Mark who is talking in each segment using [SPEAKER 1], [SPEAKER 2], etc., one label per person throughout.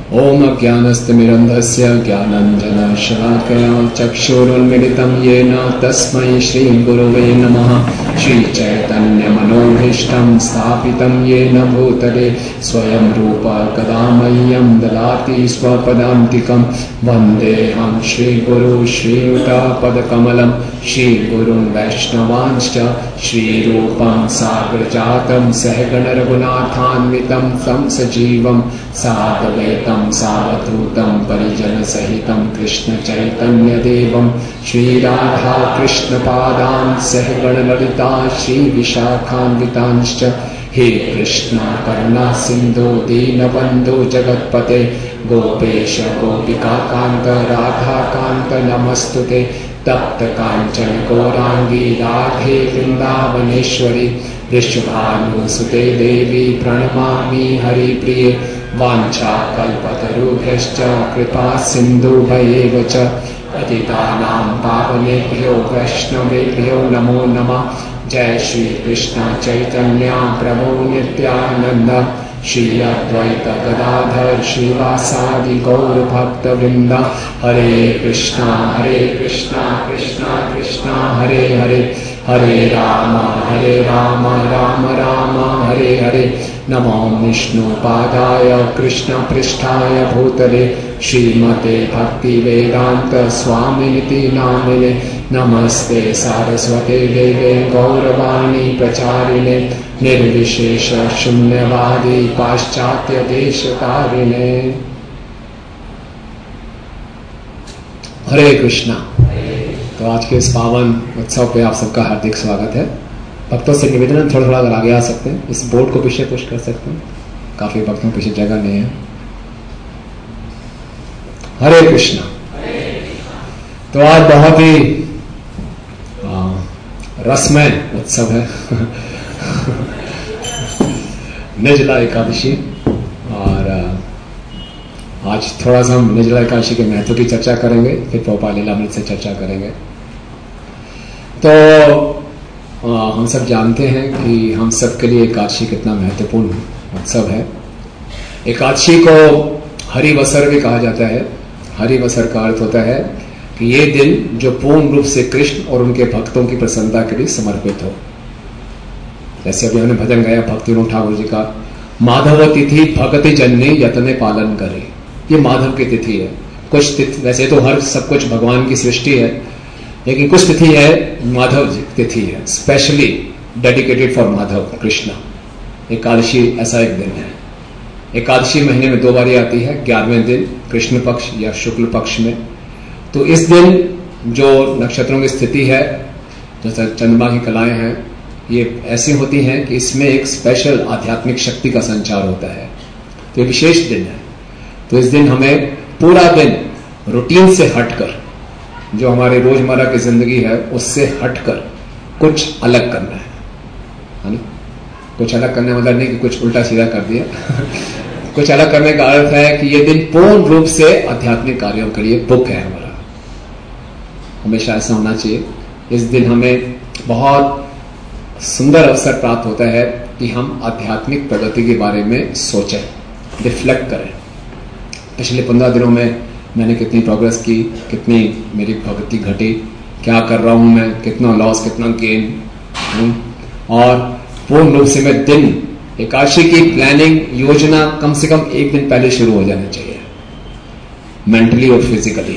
[SPEAKER 1] ओम अज्ञानतिमिरन्धस्य ज्ञानाञ्जनशलाकया चक्षुरुन्मीलितं येन तस्मै श्रीगुरवे नमः। श्रीचैतन्यमनोभीष्टं स्थापितं येन भूतले स्वयं रूप कदा मह्यं ददाति स्वपदान्तिकं। वन्देऽहं श्रीगुरु श्रीयुतापदकमलं श्रीगुरुन् वैष्णवांश्च श्रीरूपं साग्रजातं सहगण रघुनाथान्वितं तं सजीवं साद्वैतं सावधूतं परिजनसहितं कृष्णचैतन्यदेवं श्रीराधा कृष्णपादान् सहगण ललिता श्रीविशाखान्वितांश्च। हे कृष्णा करुणा सिन्धो दीनबन्धो जगत्पते गोपेश गोपिकाकान्त राधाकान्त नमस्तुते। तप्त कांचन गौरांगी राधे वृंदावनेश्वरी वृषभानुसुते देवी प्रणमामि हरिप्रिये। वाञ्छाकल्पतरुभ्यश्च कृपा सिन्धुभ्येव च पतितानां पावनेभ्यो वैष्णवेभ्यो नमो नमः। जय श्री कृष्ण चैतन्य प्रभु नित्यानंद श्री अद्वैत गदाधर श्रीवासादि गौर भक्त वृंद। हरे कृष्णा कृष्णा कृष्णा हरे हरे हरे राम राम राम हरे हरे। नमो विष्णुपादाय कृष्ण पृष्ठाय भूतले श्रीमते भक्ति वेदांत स्वामिनिति नामिने। नमस्ते सारस्वते देवे गौरवाणी प्रचारिणे निर्विशेष शून्यवादी पाश्चात्य देशकारिणे। हरे कृष्णा। तो आज के इस पावन उत्सव पे आप सबका हार्दिक स्वागत है। भक्तों से निवेदन है थोड़ा अगर आगे आ सकते हैं, इस बोर्ड को पीछे पुश कर सकते हैं, काफी भक्तों पीछे जगह नहीं है। हरे कृष्णा। तो आज बहुत ही रसमय उत्सव है निर्जला एकादशी। और आज थोड़ा सा हम निर्जला एकादशी के महत्व की चर्चा करेंगे, फिर प्रभुपाद लीलामृत से चर्चा करेंगे। तो हम सब जानते हैं कि हम सब के लिए एकादशी कितना महत्वपूर्ण उत्सव है। एकादशी को हरिवसर भी कहा जाता है। हरिवसर का अर्थ होता है कि ये दिन जो पूर्ण रूप से कृष्ण और उनके भक्तों की प्रसन्नता के लिए समर्पित हो। जैसे अभी हमने भजन गाया भक्ति विनोद ठाकुर जी का, माधव तिथि भगति जननी यतने पालन करे। ये माधव की तिथि है। कुछ तिथि, वैसे तो हर सब कुछ भगवान की सृष्टि है, लेकिन कुछ तिथि है माधव जी तिथि है, specially dedicated for Madhav Krishna. Ekadashi ऐसा एक दिन है। एकादशी महीने में 2 बार आती है, 11वें दिन कृष्ण पक्ष या शुक्ल पक्ष में। तो इस दिन जो नक्षत्रों की स्थिति है, जो चंद्रमा की कलाएं हैं, ये ऐसी होती हैं कि इसमें एक स्पेशल आध्यात्मिक शक्ति का संचार होता है। तो ये विशेष दिन है। तो इस दिन हमें पूरा दिन रूटीन से हटकर, जो हमारी रोजमर्रा की जिंदगी है उससे हटकर कुछ अलग करना है ना। कुछ अलग करने मतलब नहीं कि कुछ उल्टा सीधा कर दिया कुछ अलग करने का अर्थ है कि ये दिन पूर्ण रूप से आध्यात्मिक कार्यों के लिए बुक है हमारा। हमेशा ऐसा होना चाहिए। इस दिन हमें बहुत सुंदर अवसर प्राप्त होता है कि हम आध्यात्मिक प्रगति के बारे में सोचें, रिफ्लेक्ट करें। पिछले 15 दिनों में मैंने कितनी प्रोग्रेस की, कितनी मेरी भक्ति घटी, क्या कर रहा हूं मैं, कितना लॉस कितना गेन। और पूर्ण रूप से मैं दिन एकादशी की प्लानिंग योजना कम से कम एक दिन पहले शुरू हो जानी चाहिए, मेंटली और फिजिकली।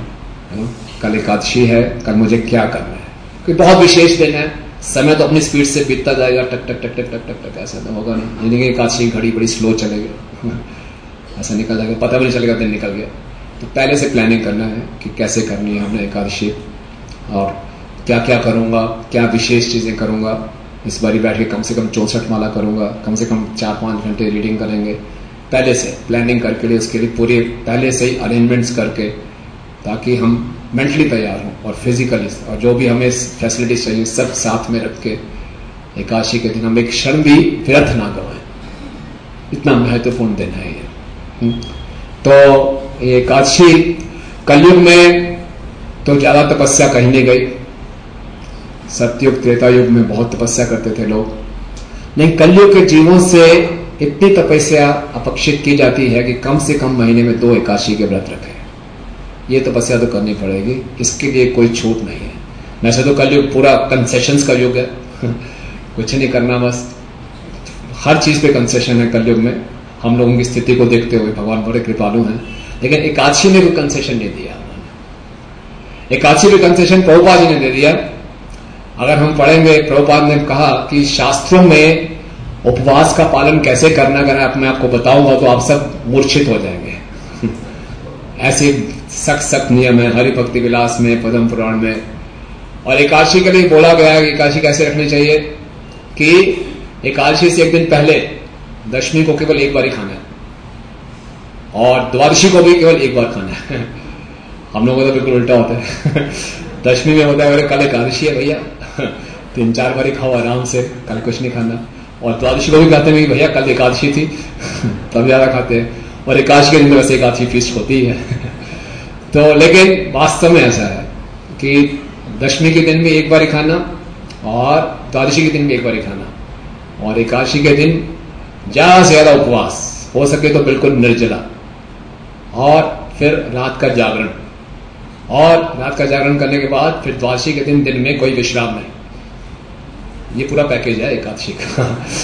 [SPEAKER 1] कल एकादशी है, कल मुझे क्या करना है। कोई बहुत विशेष दिन है, समय तो अपनी स्पीड से बीतता जाएगा, टक टक टक टक टक टक टक, ऐसा तो होगा नहीं। जिंदगी एकादशी घड़ी बड़ी स्लो चलेगी, ऐसा निकल जाएगा, पता भी नहीं चलेगा दिन निकल गया। तो पहले से प्लानिंग करना है कि कैसे करनी है हमने एकादशी, और क्या क्या करूंगा, क्या विशेष चीजें करूंगा। इस बारी बैठ के कम से कम 64 माला करूंगा, कम से कम 4-5 घंटे रीडिंग करेंगे। पहले से प्लानिंग करके लिए उसके लिए पूरे पहले से ही अरेंजमेंट्स करके, ताकि हम मेंटली तैयार हों और फिजिकली, और जो भी हमें फैसिलिटीज चाहिए सब साथ में रख के एकादशी के दिन हम एक क्षण भी व्यर्थ ना गवाएं। इतना महत्वपूर्ण दिन है ये। तो ये एकादशी कलयुग में तो ज्यादा तपस्या कहीं नहीं गई। सत्ययुग त्रेता युग में बहुत तपस्या करते थे लोग, नहीं, कलयुग के जीवों से इतनी तपस्या अपेक्षित की जाती है कि कम से कम महीने में 2 एकादशी के व्रत रखें। ये तपस्या तो करनी पड़ेगी, इसके लिए कोई छूट नहीं है। वैसे तो कलयुग पूरा कंसेशंस का युग है कुछ नहीं करना, बस हर चीज पे कंसेशन है कलयुग में। हम लोगों की स्थिति को देखते हुए भगवान बड़े कृपालु हैं, लेकिन एकादशी में कोई कंसेशन नहीं दिया उन्होंने। एकादशी में कंसेशन प्रभुपाद जी ने दे दिया। अगर हम पढ़ेंगे, प्रभुपाद ने कहा कि शास्त्रों में उपवास का पालन कैसे करना, अगर मैं अपने आप को बताऊंगा तो आप सब मूर्छित हो जाएंगे ऐसे सख्त नियम है हरि भक्ति विलास में, पद्म पुराण में। और एकादशी के लिए बोला गया है कि एकादशी कैसे रखनी चाहिए कि एकादशी से एक दिन पहले दशमी को केवल एक बार ही खाना है और द्वादशी को भी केवल एक बार खाना है हम लोगों को तो बिल्कुल उल्टा होता है दशमी में होता है कल एकादशी है भैया 3-4 बार ही खाओ आराम से, कल कुछ नहीं खाना। और द्वादशी को भी कहते हैं कि भैया कल एकादशी थी तब ज्यादा खाते हैं, और एकादशी के दिन में वैसे एकादशी फीस्ट होती है तो लेकिन वास्तव में ऐसा है कि दशमी के दिन भी एक बार ही खाना और द्वादशी के दिन भी एक बार ही खाना, और एकादशी के दिन ज्यादा से ज्यादा उपवास, हो सके तो बिल्कुल निर्जला, और फिर रात का जागरण, और रात का जागरण करने के बाद फिर द्वादशी के दिन में कोई विश्राम नहीं। ये पूरा पैकेज है एकादशी का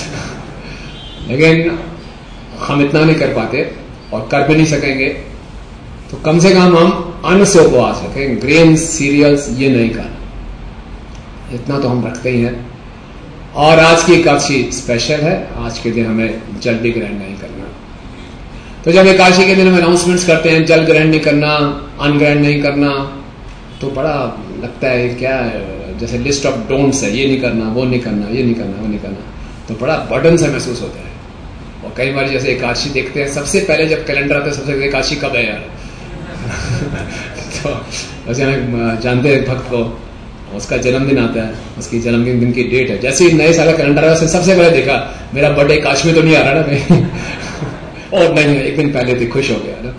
[SPEAKER 1] लेकिन हम इतना नहीं कर पाते और कर भी नहीं सकेंगे, तो कम से कम हम अन्न से उपवास रखें, ग्रेन सीरियल्स ये नहीं करना, इतना तो हम रखते ही हैं। और आज की एकादशी स्पेशल है, आज के दिन हमें जल भी ग्रहण नहीं करना। तो जब एकादशी के दिन हम अनाउंसमेंट्स करते हैं जल ग्रहण नहीं करना, अन्न ग्रहण नहीं करना, तो बड़ा लगता है क्या जैसे लिस्ट ऑफ डोंट्स है, ये नहीं करना, वो नहीं करना, ये नहीं करना, वो नहीं करना, तो बड़ा बर्डन सा महसूस होता है। और कई बार जैसे एकादशी देखते हैं, सबसे पहले जब कैलेंडर आता है सबसे पहले एकादशी कब है यार तो वैसे हमें जानते हैं भक्त को, उसका जन्मदिन आता है, उसकी जन्मदिन की डेट है, जैसे ही नए साल का कैलेंडर आया सबसे पहले देखा मेरा बर्थडे एकादशी में तो नहीं आ रहा ना भाई और नहीं एक दिन पहले थे, खुश हो गया ना।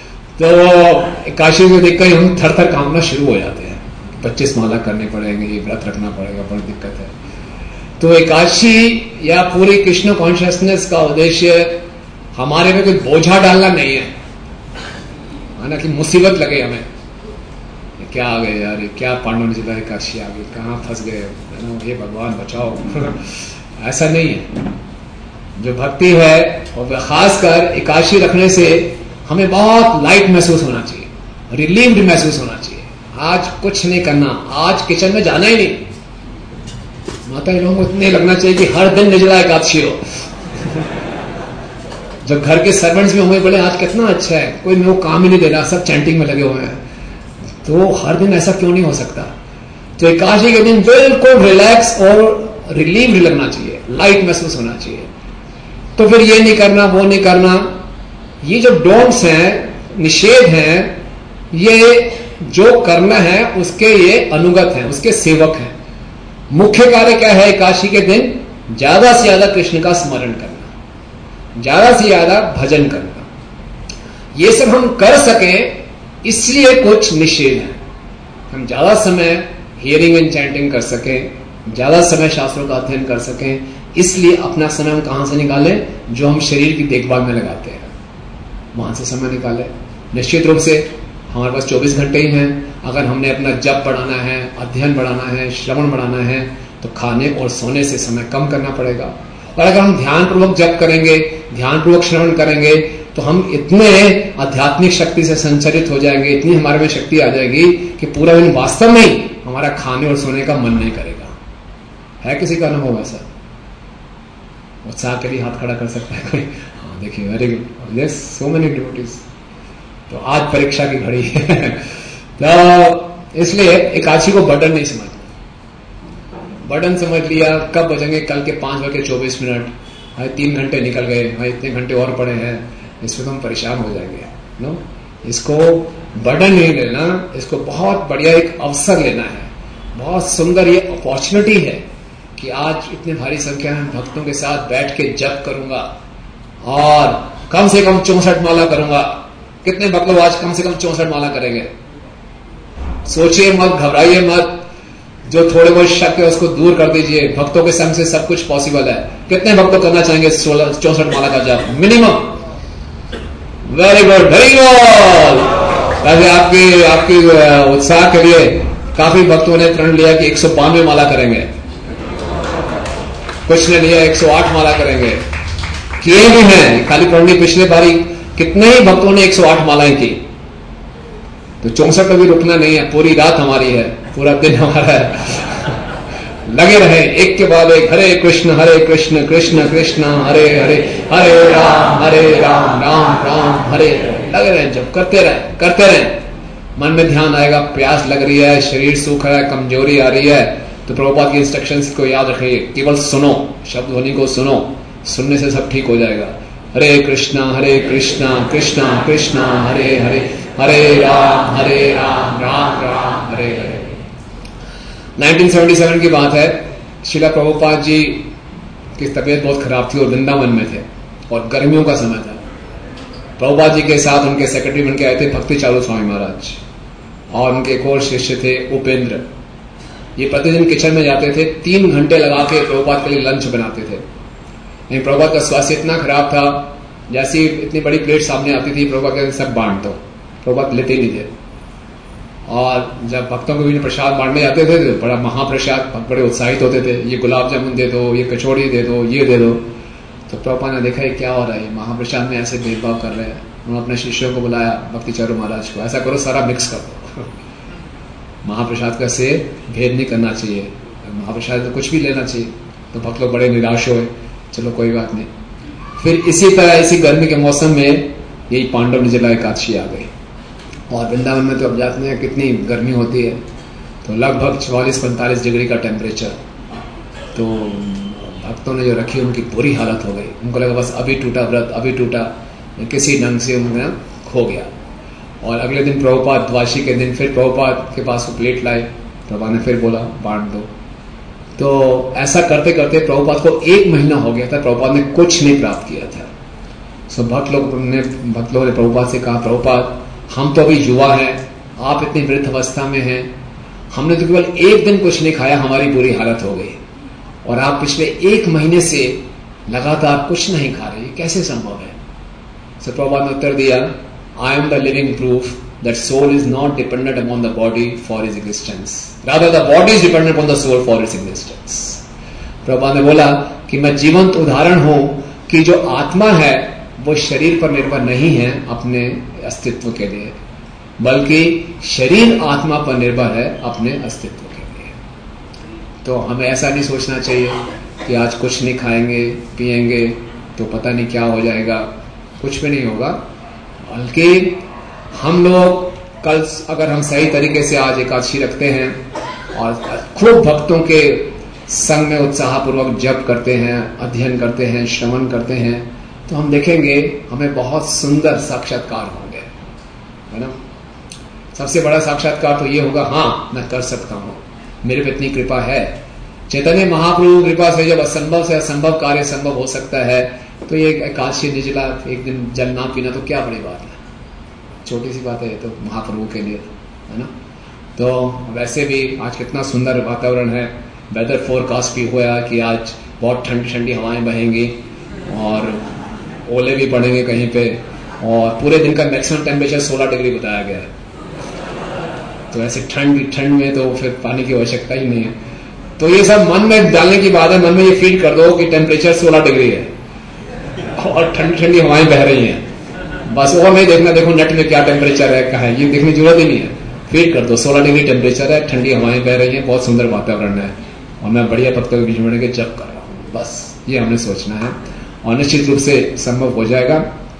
[SPEAKER 1] तो एकादशी को देखकर हम थर थर कांपना शुरू हो जाते हैं, 25 माला करने पड़ेंगे, ये व्रत रखना पड़ेगा, बड़ी दिक्कत है। तो एकादशी या पूरी कृष्ण कॉन्शियसनेस का उद्देश्य हमारे में कोई बोझा डालना नहीं है, ना कि मुसीबत लगे हमें, क्या आ गए यार, क्या पांडव निर्जला एकादशी आ गई, कहाँ फंस गए, हे भगवान बचाओ ऐसा नहीं है। जो भक्ति है और खासकर एकादशी रखने से हमें बहुत लाइट महसूस होना चाहिए, रिलीव्ड महसूस होना चाहिए। आज कुछ नहीं करना, आज किचन में जाना ही नहीं। माता लोगों को इतने लगना चाहिए कि हर दिन निर्जला एकादशी हो जब घर के सर्वेंट्स भी होंगे बोले आज कितना अच्छा है, कोई मेरे को काम ही नहीं दे रहा, सब चैंटिंग में लगे हुए हैं, तो हर दिन ऐसा क्यों नहीं हो सकता। तो एकादशी के दिन बिल्कुल रिलैक्स और रिलीव्ड लगना चाहिए, लाइट महसूस होना चाहिए। तो फिर ये नहीं करना, वो नहीं करना, ये जो डोंट्स हैं, निषेध हैं, ये जो करना है उसके ये अनुगत हैं, उसके सेवक हैं। मुख्य कार्य क्या है एकादशी के दिन? ज्यादा से ज्यादा कृष्ण का स्मरण करना, ज्यादा से ज्यादा भजन करना। ये सब हम कर सकें इसलिए कुछ निषेध है। हम ज्यादा समय हियरिंग एंड चैंटिंग कर सकें, ज्यादा समय शास्त्रों का अध्ययन कर सकें, इसलिए अपना समय हम कहां से निकालें? जो हम शरीर की देखभाल में लगाते हैं वहां से समय निकालें। निश्चित रूप से हमारे पास 24 घंटे ही हैं। अगर हमने अपना जप बढ़ाना है, अध्ययन बढ़ाना है, श्रवण बढ़ाना है, तो खाने और सोने से समय कम करना पड़ेगा। और अगर हम ध्यानपूर्वक जप करेंगे, ध्यानपूर्वक श्रवण करेंगे, तो हम इतने आध्यात्मिक शक्ति से संचरित हो जाएंगे, इतनी हमारे में शक्ति आ जाएगी कि पूरा दिन वास्तव में हमारा खाने और सोने का मन नहीं करेगा। है किसी का अनुभव ऐसा? उत्साह के लिए हाथ खड़ा कर सकता है कोई? हाँ देखिए, very good, yes, so many devotees. तो आज परीक्षा की घड़ी है तो इसलिए एकादशी को बर्डन नहीं समझना। बर्डन समझ लिया, कब बजेंगे कल के 5:24, भाई 3 घंटे निकल गए, भाई इतने घंटे और पड़े हैं, इसमें तो हम परेशान हो जाएंगे। नो, इसको बर्डन नहीं लेना, इसको बहुत बढ़िया एक अवसर लेना है। बहुत सुंदर ये अपॉर्चुनिटी है कि आज इतने भारी संख्या में भक्तों के साथ बैठ के जप करूंगा और कम से कम 64 माला करूंगा। कितने भक्त लोग आज कम से कम 64 माला करेंगे? सोचिए मत, घबराइए मत, जो थोड़े बहुत शक है उसको दूर कर दीजिए। भक्तों के संग से सब कुछ पॉसिबल है। कितने भक्तों करना चाहेंगे 64 माला का जाप minimum? Very good, very good. आपकी उत्साह के लिए काफी भक्तों ने प्रण लिया कि 192 माला करेंगे, कुछ ने लिया 108 माला करेंगे, किए भी हैं। खाली प्रण नहीं, पिछले बारी कितने ही भक्तों ने 108 मालाएं की। तो 64 में भी रुकना नहीं है, पूरी रात हमारी है, पूरा दिन हमारा है। लगे रहे एक के बाद एक, हरे कृष्ण कृष्ण कृष्ण हरे हरे, हरे राम राम राम हरे हरे। लगे रहे, जब करते रहे। मन में ध्यान आएगा, प्यास लग रही है, शरीर सूख रहा है, कमजोरी आ रही है, तो प्रभुपाद की इंस्ट्रक्शंस को याद रखिए। केवल सुनो, शब्द ध्वनि को सुनो, सुनने से सब ठीक हो जाएगा। हरे कृष्णा कृष्ण कृष्ण हरे हरे, हरे राम राम राम हरे हरे। 1977 की बात है। श्रीला प्रभुपाद जी की तबीयत बहुत खराब थी और वृंदावन में थे और गर्मियों का समय था। प्रभुपाद जी के साथ उनके सेक्रेटरी बन के आए थे भक्ति चारू स्वामी महाराज और उनके एक और शिष्य थे उपेंद्र। ये प्रतिदिन किचन में जाते थे, 3 घंटे लगा के प्रभुपाद के लिए लंच बनाते थे। लेकिन प्रभुपाद का स्वास्थ्य इतना खराब था, जैसी इतनी बड़ी प्लेट सामने आती थी प्रभुपाद के सब बांट दो, प्रभुपाद लेते ही नहीं थे। और जब भक्तों को भी प्रसाद बांटने जाते थे तो बड़ा महाप्रसाद, बड़े उत्साहित होते थे, ये गुलाब जामुन दे दो, ये कचौड़ी दे दो, ये दे दो। तो प्रभुपाद ने देखा ये क्या हो रहा है, महाप्रसाद में ऐसे भेदभाव कर रहे हैं। उन्होंने अपने शिष्यों को बुलाया, भक्ति चारू महाराज को, ऐसा करो सारा मिक्स कर दो, महाप्रसाद का से भेद नहीं करना चाहिए, महाप्रसाद तो कुछ भी लेना चाहिए। तो भक्त लोग बड़े निराश हुए, चलो कोई बात नहीं। फिर इसी तरह इसी गर्मी के मौसम में यही पांडव निर्जला एकादशी आ गई और वृंदावन में तो अब जानते हैं कितनी गर्मी होती है, तो लगभग 44-45 डिग्री का टेम्परेचर। तो भक्तों ने जो रखी उनकी बुरी हालत हो गई, उनको लगा बस अभी टूटा व्रत, अभी टूटा, किसी ढंग से उनका खो गया। और अगले दिन प्रभुपाद द्वादशी के दिन फिर प्रभुपाद के पास वो प्लेट लाए, प्रभुपाद ने फिर बोला बांट दो। तो ऐसा करते करते प्रभुपाद को 1 महीना हो गया था, प्रभुपाद ने कुछ नहीं प्राप्त किया था। सो भक्त लोगों ने प्रभुपाद से कहा, प्रभुपाद हम तो अभी युवा हैं, आप इतनी वृद्ध अवस्था में हैं, हमने तो केवल 1 दिन कुछ नहीं खाया, हमारी बुरी हालत हो गई, और आप पिछले 1 महीने से लगातार कुछ नहीं खा रहे, कैसे संभव है? सो प्रभुपाद ने उत्तर दिया, I am the living proof that soul is not dependent upon the body for is existence, rather the body is dependent upon the soul for is existence. Prabhupada ने बोला कि मैं जीवंत उदाहरण हूं कि जो आत्मा है वो शरीर पर निर्भर नहीं है अपने अस्तित्व के लिए, बल्कि शरीर आत्मा पर निर्भर है अपने अस्तित्व के लिए। तो हमें ऐसा नहीं सोचना चाहिए कि आज कुछ नहीं खाएंगे पिएंगे तो पता नहीं क्या हो जाएगा, कुछ भी नहीं होगा। बल्कि हम लोग कल अगर हम सही तरीके से आज एकादशी रखते हैं और खूब भक्तों के संग में उत्साहपूर्वक जप करते हैं, अध्ययन करते हैं, श्रवण करते हैं, तो हम देखेंगे हमें बहुत सुंदर साक्षात्कार होंगे, है ना। सबसे बड़ा साक्षात्कार तो ये होगा, हाँ मैं कर सकता हूं, मेरे पे इतनी कृपा है। चैतन्य महाप्रभु कृपा से जब असंभव से असंभव कार्य संभव हो सकता है, तो ये एकादशी निर्जला एक दिन जल ना पीना तो क्या बड़ी बात है, छोटी सी बात है ये तो महाप्रभु के लिए, है ना। तो वैसे भी आज कितना सुंदर वातावरण है, वेदर फोरकास्ट भी हुआ कि आज बहुत ठंडी ठंडी हवाएं बहेंगी और ओले भी पड़ेंगे कहीं पे, और पूरे दिन का मैक्सिमम टेम्परेचर 16 डिग्री बताया गया है। तो ऐसे ठंड में तो फिर पानी की आवश्यकता ही नहीं है। तो ये सब मन में डालने की बात है, मन में ये फीड कर दो कि टेम्परेचर 16 डिग्री है और ठंडी ठंडी हवाएं बह रही हैं, बस और नहीं देखना देखो नेट में क्या टेम्परेचर है, कहा है, ये देखने की जरूरत ही नहीं है। फीड कर दो 16 डिग्री टेम्परेचर है, ठंडी हवाएं बह रही हैं, बहुत सुंदर वातावरण है और मैं बढ़िया भक्तों के बीच में के जप कर रहा हूँ, बस ये हमने सोचना है और निश्चित रूप से संभव हो जाएगा।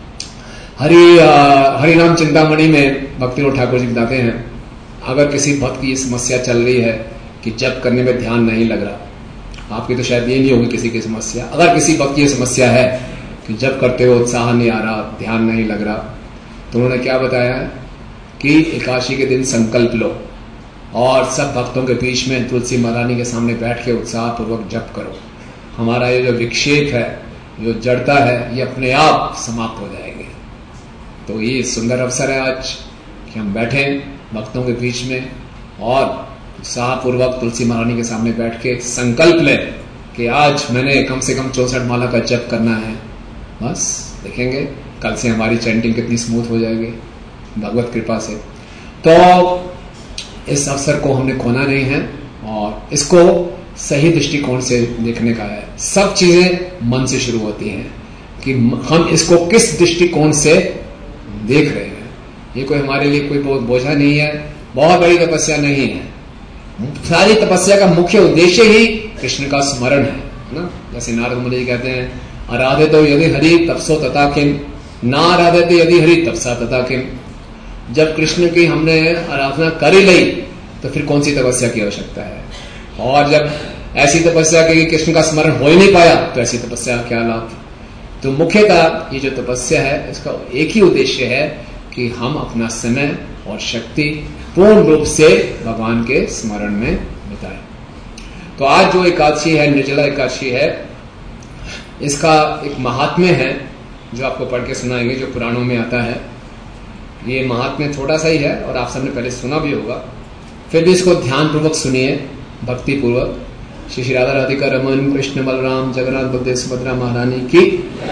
[SPEAKER 1] हरिनाम चिंतामणि में भक्तिविनोद ठाकुर जी बताते हैं, अगर किसी भक्त की समस्या चल रही है कि जप करने में ध्यान नहीं लग रहा, आपकी तो शायद ये नहीं होगी किसी की समस्या, अगर किसी भक्त की समस्या है कि जप करते हुए उत्साह नहीं आ रहा, ध्यान नहीं लग रहा, तो उन्होंने क्या बताया है कि एकादशी के दिन संकल्प लो और सब भक्तों के बीच में तुलसी महारानी के सामने बैठ के उत्साह पूर्वक जप करो। हमारा ये जो विक्षेप है, जो जड़ता है, ये अपने आप समाप्त हो जाएंगे। तो ये सुंदर अवसर है आज कि हम बैठें भक्तों के बीच में और उत्साहपूर्वक तुलसी महारानी के सामने बैठ के संकल्प लें कि आज मैंने कम से कम 64 माला का जप करना है। बस देखेंगे कल से हमारी चैंटिंग कितनी स्मूथ हो जाएगी भगवत कृपा से। तो इस अवसर को हमने खोना नहीं है और इसको सही दृष्टिकोण से देखने का है। सब चीजें मन से शुरू होती हैं कि हम इसको किस दृष्टिकोण से देख रहे हैं। ये कोई हमारे लिए कोई बोझा नहीं है, बहुत बड़ी तपस्या नहीं है। सारी तपस्या का मुख्य उद्देश्य ही कृष्ण का स्मरण है ना। जैसे नारद मुनि जी कहते हैं, आराधे तो यदि हरि तपसो तथा किम, ना आराधे तो यदि हरि तपसा तथा किम। जब कृष्ण की हमने आराधना कर ही ली तो फिर कौन सी तपस्या की आवश्यकता है। और जब ऐसी तपस्या की कृष्ण का स्मरण हो ही नहीं पाया तो ऐसी तपस्या क्या लाभ। तो मुख्यतः ये जो तपस्या है इसका एक ही उद्देश्य है कि हम अपना समय और शक्ति पूर्ण रूप से भगवान के स्मरण में बिताएं। तो आज जो एकादशी है, निर्जला एकादशी है, इसका एक महात्म्य है जो आपको पढ़ के सुनाएंगे, जो पुराणों में आता है। ये महात्म्य थोड़ा सा ही है और आप सबने पहले सुना भी होगा, फिर भी इसको ध्यान पूर्वक सुनिए, भक्ति पूर्वक। श्री राधा राधिका रमन कृष्ण बलराम जगन्नाथ बलदेव सुभद्रा महारानी की।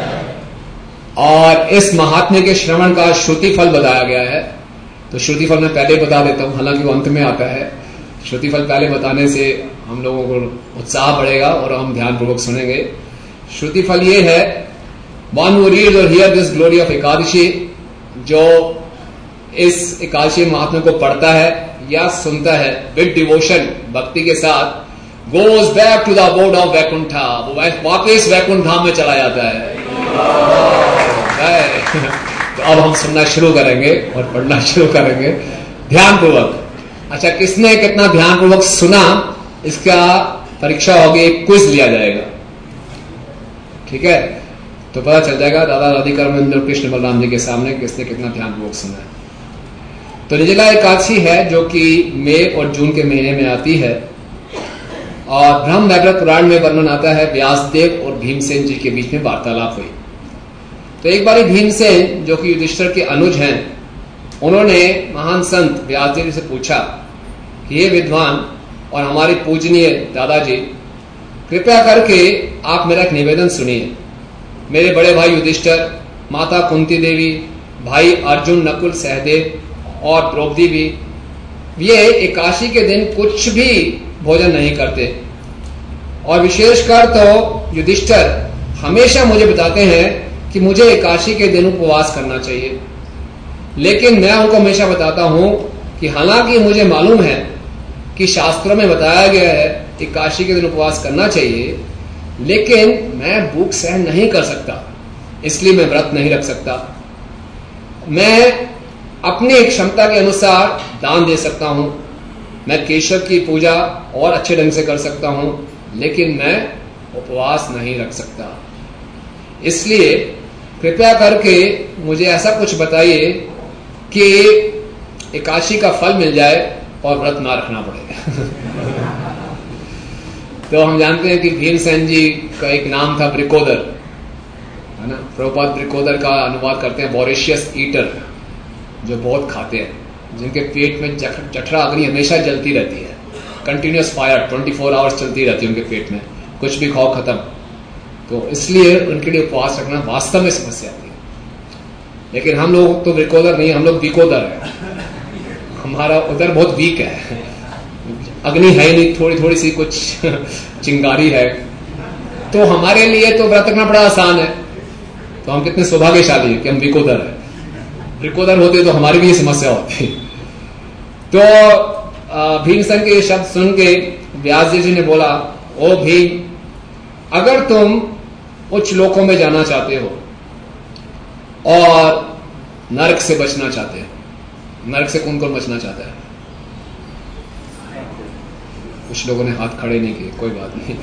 [SPEAKER 1] और इस महात्म्य के श्रवण का श्रुति फल बताया गया है। तो श्रुति फल मैं पहले बता देता हूं, हालांकि वो अंत में आता है। श्रुति फल पहले बताने से हम लोगों को उत्साह बढ़ेगा और हम ध्यान पूर्वक सुनेंगे। श्रुति फल ये है, वन हू रीड्स और hear this glory of Ekadashi, जो इस एकादशी महात्म्य को पढ़ता है या सुनता है विद डिवोशन, भक्ति के साथ, goes back to the abode of Vaikuntha, वो वापिस वैकुंठ धाम में चला जाता है। तो अब हम सुनना शुरू करेंगे और पढ़ना शुरू करेंगे ध्यान पूर्वक। अच्छा, किसने कितना ध्यान पूर्वक सुना इसका परीक्षा होगी, एक क्विज लिया जाएगा, ठीक है। तो पता चल जाएगा राधा राधिका रमन कृष्ण बलराम जी के सामने किसने कितना ध्यान पूर्वक सुना है। तो निर्जला एकादशी है जो कि मई और जून के महीने में आती है और ब्रह्म वैवर्त पुराण में वर्णन आता है, व्यासदेव और भीमसेन जी के बीच में वार्तालाप हुई। तो एक बार भीमसेन जो कि युधिष्ठिर के अनुज हैं, उन्होंने महान संत व्यासदेव से पूछा कि ये विद्वान और हमारे पूजनीय दादाजी, कृपया करके आप मेरा एक निवेदन सुनिए। मेरे बड़े भाई युधिष्ठिर, माता कुंती देवी, भाई अर्जुन, नकुल, सहदेव और द्रौपदी भी, ये एकादशी के दिन कुछ भी भोजन नहीं करते और विशेषकर तो युधिष्ठिर हमेशा मुझे बताते हैं कि मुझे एकादशी के दिन उपवास करना चाहिए। लेकिन मैं उनको हमेशा बताता हूं कि हालांकि मुझे मालूम है कि शास्त्रों में बताया गया है एकादशी के दिन उपवास करना चाहिए, लेकिन मैं भूख सहन नहीं कर सकता, इसलिए मैं व्रत नहीं रख सकता। मैं अपनी क्षमता के अनुसार दान दे सकता हूं, मैं केशव की पूजा और अच्छे ढंग से कर सकता हूं, लेकिन मैं उपवास नहीं रख सकता। इसलिए कृपया करके मुझे ऐसा कुछ बताइए कि एकादशी का फल मिल जाए और व्रत ना रखना पड़ेगा। तो हम जानते हैं कि भीमसेन जी का एक नाम था ब्रिकोदर, है ना। प्रभुपाद ब्रिकोदर का अनुवाद करते हैं वॉरेशियस ईटर, जो बहुत खाते हैं, जिनके पेट में जठरा अग्नि हमेशा जलती रहती है, कंटिन्यूअस फायर 24 आवर्स चलती रहती है उनके पेट में, कुछ भी खाओ खत्म। तो इसलिए उनके लिए उपवास रखना वास्तव में समस्या आती है। लेकिन हम लोग तो ब्रिकोदर नहीं, हम लोग विकोदर है, हमारा उधर बहुत वीक है, अग्नि है नहीं, थोड़ी थोड़ी सी कुछ चिंगारी है, तो हमारे लिए तो व्रत रखना बड़ा आसान है। तो हम कितने सौभाग्यशाली हैं कि हम विकोदर है। ब्रिकोदर होते तो हमारी भी ये समस्या होती। तो भीमसेन के शब्द सुन के व्यास जी ने बोला, ओ भीम, अगर तुम उच्च लोकों में जाना चाहते हो और नरक से बचना चाहते हो, नरक से कौन कौन बचना चाहता है? कुछ लोगों ने हाथ खड़े नहीं किए, कोई बात नहीं।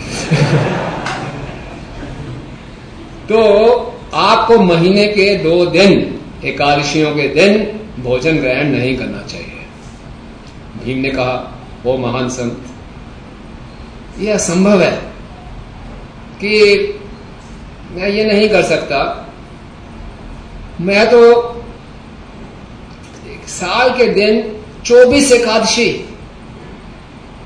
[SPEAKER 1] तो आपको महीने के 2 दिन, एकादशियों के दिन भोजन ग्रहण नहीं करना चाहिए। भीम ने कहा, वो महान संत, यह असंभव है कि मैं ये नहीं कर सकता। मैं तो एक साल के दिन 24 एकादशी,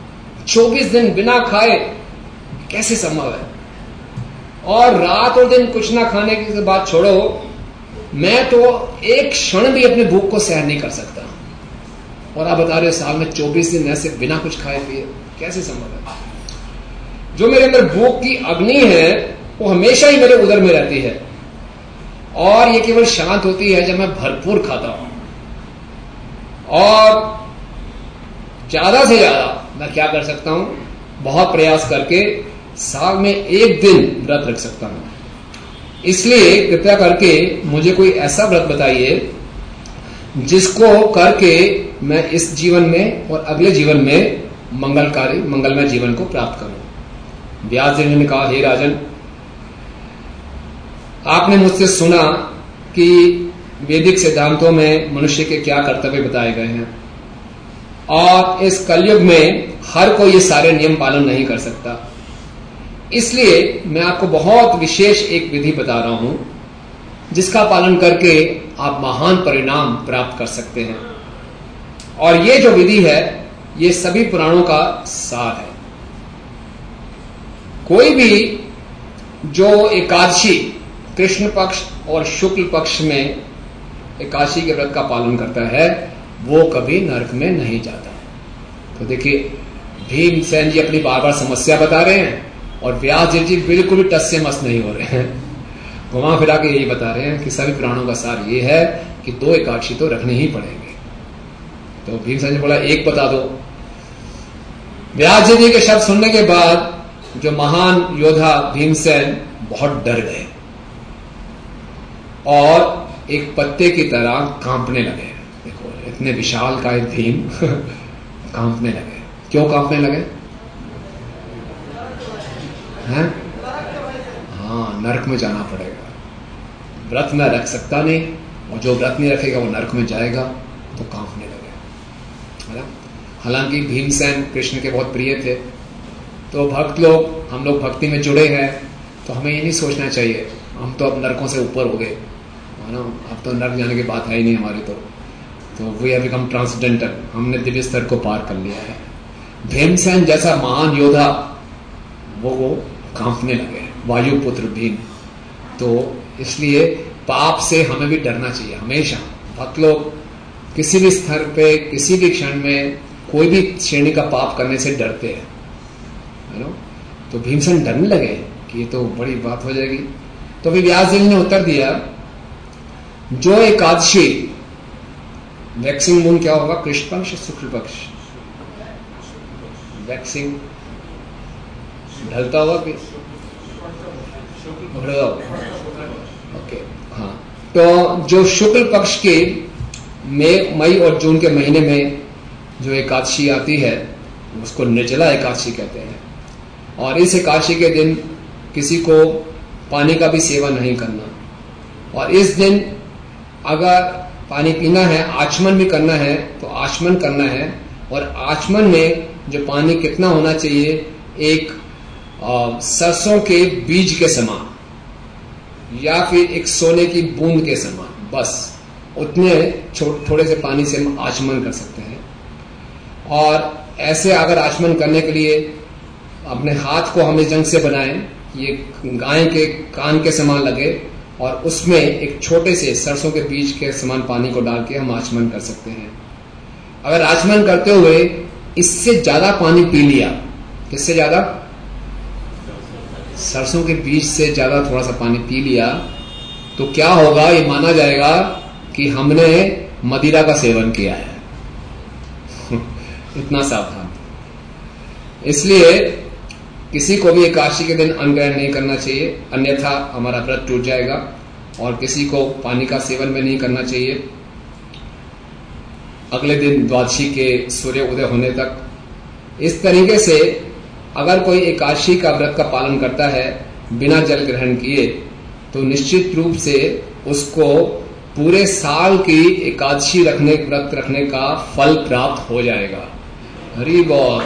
[SPEAKER 1] 24 दिन बिना खाए कैसे संभव है? और रात और दिन कुछ ना खाने की बात छोड़ो, मैं तो एक क्षण भी अपने भूख को सहन नहीं कर सकता, और आप बता रहे हो साल में 24 दिन ऐसे बिना कुछ खाए पिए, कैसे संभव है? जो मेरे अंदर भूख की अग्नि है वो हमेशा ही मेरे उदर में रहती है, और ये केवल शांत होती है जब मैं भरपूर खाता हूं। और ज्यादा से ज्यादा मैं क्या कर सकता हूं, बहुत प्रयास करके साल में एक दिन व्रत रख सकता हूं। इसलिए कृपया करके मुझे कोई ऐसा व्रत बताइए जिसको करके मैं इस जीवन में और अगले जीवन में मंगलकारी मंगलमय जीवन को प्राप्त करूं। व्यास जी ने कहा, हे राजन, आपने मुझसे सुना कि वैदिक सिद्धांतों में मनुष्य के क्या कर्तव्य बताए गए हैं, और इस कलयुग में हर कोई ये सारे नियम पालन नहीं कर सकता। इसलिए मैं आपको बहुत विशेष एक विधि बता रहा हूं जिसका पालन करके आप महान परिणाम प्राप्त कर सकते हैं। और ये जो विधि है ये सभी पुराणों का सार है। कोई भी जो एकादशी कृष्ण पक्ष और शुक्ल पक्ष में एकादशी के व्रत का पालन करता है वो कभी नरक में नहीं जाता। तो देखिए, भीमसेन जी अपनी बार बार समस्या बता रहे हैं और व्यास जी बिल्कुल भी टस से मस नहीं हो रहे हैं, घुमा फिरा के यही बता रहे हैं कि सभी पुराणों का सार ये है कि 2 एकादशी तो रखने ही पड़ेंगे। तो भीमसेन जी बोला, एक बता दो। व्यास जी के शब्द सुनने के बाद जो महान योद्धा भीमसेन बहुत डर गए और एक पत्ते की तरह कांपने लगे। देखो, इतने विशाल का एक भीम कांपने लगे। क्यों कांपने लगे? हैं? हाँ, नरक में जाना पड़ेगा। व्रत में रख सकता नहीं, और जो व्रत नहीं रखेगा वो नरक में जाएगा, तो कांपने लगे, है ना? हालांकि भीमसेन कृष्ण के बहुत प्रिय थे। तो भक्त लोग, हम लोग भक्ति में जुड़े हैं, तो हमें ये नहीं सोचना चाहिए हम तो अब नरकों से ऊपर हो गए, है ना, अब तो नरक जाने की बात है ही नहीं हमारी। तो वी हैव बिकम ट्रांसडेंटल, हमने दिव्य स्तर को पार कर लिया है। भीमसेन जैसा महान योद्धा वो कांपने लगे, वायुपुत्र भीम। तो इसलिए पाप से हमें भी डरना चाहिए हमेशा। भक्त लोग किसी भी स्तर पे, किसी भी क्षण में कोई भी श्रेणी का पाप करने से डरते हैं, है ना? तो भीमसेन डरने लगे कि ये तो बड़ी बात हो जाएगी। तो फिर व्यास जी ने उत्तर दिया, जो एकादशी वैक्सिंग मून क्या होगा, कृष्ण पक्ष शुक्ल पक्ष, वैक्सिंग ढलता हुआ कि ओके, हाँ। तो जो शुक्ल पक्ष के मई और जून के महीने में जो एकादशी आती है उसको निर्जला एकादशी कहते हैं। और इस एकादशी के दिन किसी को पानी का भी सेवन नहीं करना, और इस दिन अगर पानी पीना है, आचमन भी करना है तो आचमन करना है। और आचमन में जो पानी कितना होना चाहिए, एक सरसों के बीज के समान या फिर एक सोने की बूंद के समान, बस उतने थोड़े से पानी से हम आचमन कर सकते हैं। और ऐसे अगर आचमन करने के लिए अपने हाथ को हम इस जंग से बनाएं, ये गाय के कान के समान लगे, और उसमें एक छोटे से सरसों के बीज के समान पानी को डाल के हम आचमन कर सकते हैं। अगर आचमन करते हुए इससे ज्यादा पानी पी लिया, किससे ज्यादा, सरसों के बीज से ज्यादा थोड़ा सा पानी पी लिया, तो क्या होगा, ये माना जाएगा कि हमने मदिरा का सेवन किया है। इतना सावधान। इसलिए किसी को भी एकादशी के दिन अन्न ग्रहण नहीं करना चाहिए, अन्यथा हमारा व्रत टूट जाएगा। और किसी को पानी का सेवन भी नहीं करना चाहिए अगले दिन द्वादशी के सूर्य उदय होने तक। इस तरीके से अगर कोई एकादशी का व्रत का पालन करता है बिना जल ग्रहण किए, तो निश्चित रूप से उसको पूरे साल की एकादशी व्रत रखने का फल प्राप्त हो जाएगा। हरि बोल।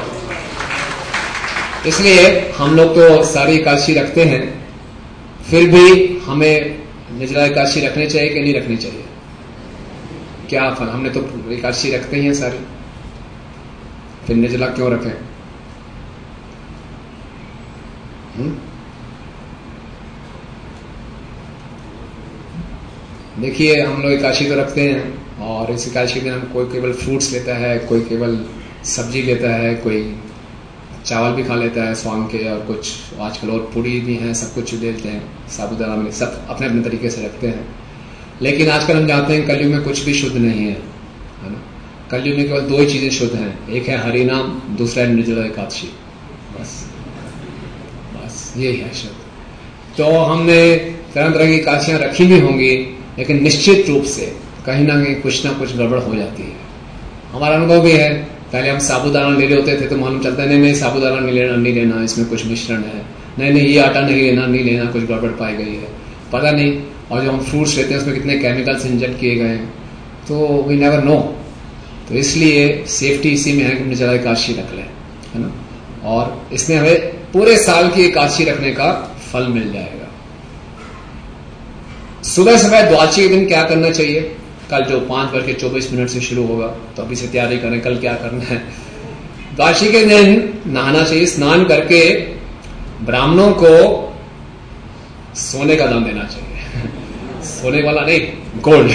[SPEAKER 1] इसलिए हम लोग तो सारी एकादशी रखते हैं, फिर भी हमें निर्जला एकादशी रखनी चाहिए कि नहीं रखनी चाहिए? क्या फल, हमने तो एकादशी रखते ही हैं सारी, फिर निर्जला क्यों रखें? देखिए, हम लोग एकादशी तो रखते हैं और इस एकादशी के दिन हम कोई केवल फ्रूट्स लेता है, कोई केवल सब्जी लेता है, कोई चावल भी खा लेता है स्वांग के, और कुछ आजकल और पूड़ी भी हैं, सब कुछ लेते हैं, साबूदाना में, सब अपने अपने तरीके से रखते हैं। लेकिन आजकल हम जानते हैं कलयुग में कुछ भी शुद्ध नहीं है ना। कलयुग में केवल 2 ही चीजें शुद्ध हैं, एक है हरि नाम, दूसरा है निर्जला एकादशी। बस यही है शुद्ध। तो हमने तरह तरह की एकादशियां रखी भी होंगी, लेकिन निश्चित रूप से कहीं ना कुछ गड़बड़ हो जाती है। हमारा अनुभव भी है, पहले हम साबूदाना ले रहे होते थे तो मालूम चलता है नहीं साबूदाना नहीं लेना, इसमें कुछ मिश्रण है, नहीं ये आटा नहीं लेना, कुछ गड़बड़ पाई गई है, पता नहीं। और जो हम फ्रूट्स लेते हैं उसमें कितने केमिकल्स इंजेक्ट किए गए हैं, तो वी नेवर नो। तो इसलिए सेफ्टी इसी में है कि निर्जला एकादशी रख लें, है ना, और इसमें हमें पूरे साल की एकादशी रखने का फल मिल जाएगा। सुबह सुबह द्वादशी के दिन क्या करना चाहिए? कल जो 5:24 से शुरू होगा, तो अभी से तैयारी करें, कल क्या करना है। द्वादशी के दिन नहाना चाहिए, स्नान करके ब्राह्मणों को सोने का दान देना चाहिए सोने वाला नहीं, गोल्ड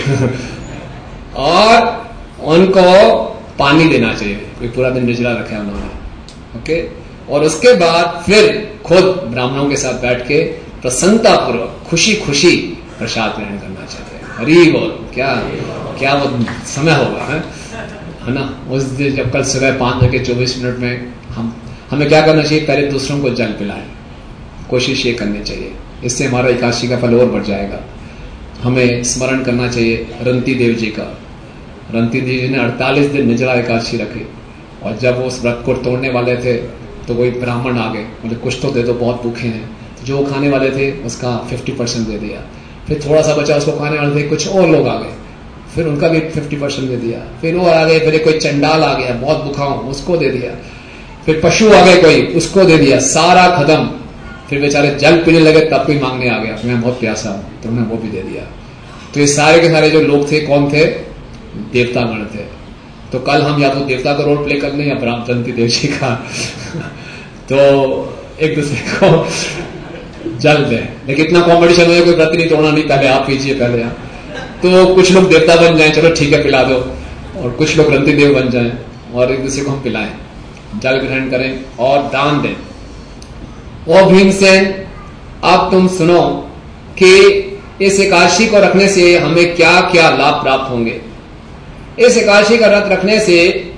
[SPEAKER 1] और उनको पानी देना चाहिए, कोई पूरा दिन निर्जला रखे उन्होंने, ओके। और उसके बाद फिर खुद ब्राह्मणों के साथ बैठ के प्रसन्नता पूर्वक खुशी खुशी प्रसाद ग्रहण करना चाहिए। हरि बोल। क्या वो समय होगा, है ना, उस दिन जब कल सुबह 5:24 में हमें क्या करना चाहिए? पहले दूसरों को जल पिलाएं, कोशिश ये करनी चाहिए, इससे हमारा एकादशी का फल और बढ़ जाएगा। हमें स्मरण करना चाहिए रंती देव जी का। रंती देव जी ने 48 दिन निर्जला एकादशी रखी, और जब वो उस व्रत को तोड़ने वाले थे तो कोई ब्राह्मण आ गए, बोले कुछ तो दे दो, बहुत भूखे हैं। तो जो खाने वाले थे उसका 50% दे दिया, फिर थोड़ा सा बचा उसको खाने वाले थे, कुछ और लोग आ गए, फिर उनका भी 50% दे दिया, फिर वो आ गए, फिर कोई चंडाल आ गया, बहुत भूखा हूं, उसको दे दिया, फिर पशु आ गए कोई, उसको दे दिया, सारा खत्म। फिर बेचारे जल पीने लगे, तब कोई मांगने आ गया, मैं बहुत प्यासा हूं, तो उन्हें वो भी दे दिया। तो ये सारे के सारे जो लोग थे कौन थे? देवतागण थे। तो कल हम या तो देवता का रोल प्ले कर लें या ब्रह्मचंद्र देव जी का तो एक दूसरे को जल दें, लेकिन इतना कॉम्पिटिशन हो, कोई व्रत नहीं तोड़ना, नहीं पहले आप पीजिए, पहले आप। तो कुछ लोग देवता बन जाएं, चलो ठीक है पिला दो, और कुछ लोग रंती देव बन जाएं और एक दूसरे को हम पिलाएं, जल ग्रहण करें और दान दें। ओ भीमसेन, अब तुम सुनो कि इस एकादशी को रखने से हमें क्या क्या लाभ प्राप्त होंगे। इस एकादशी का व्रत रखने से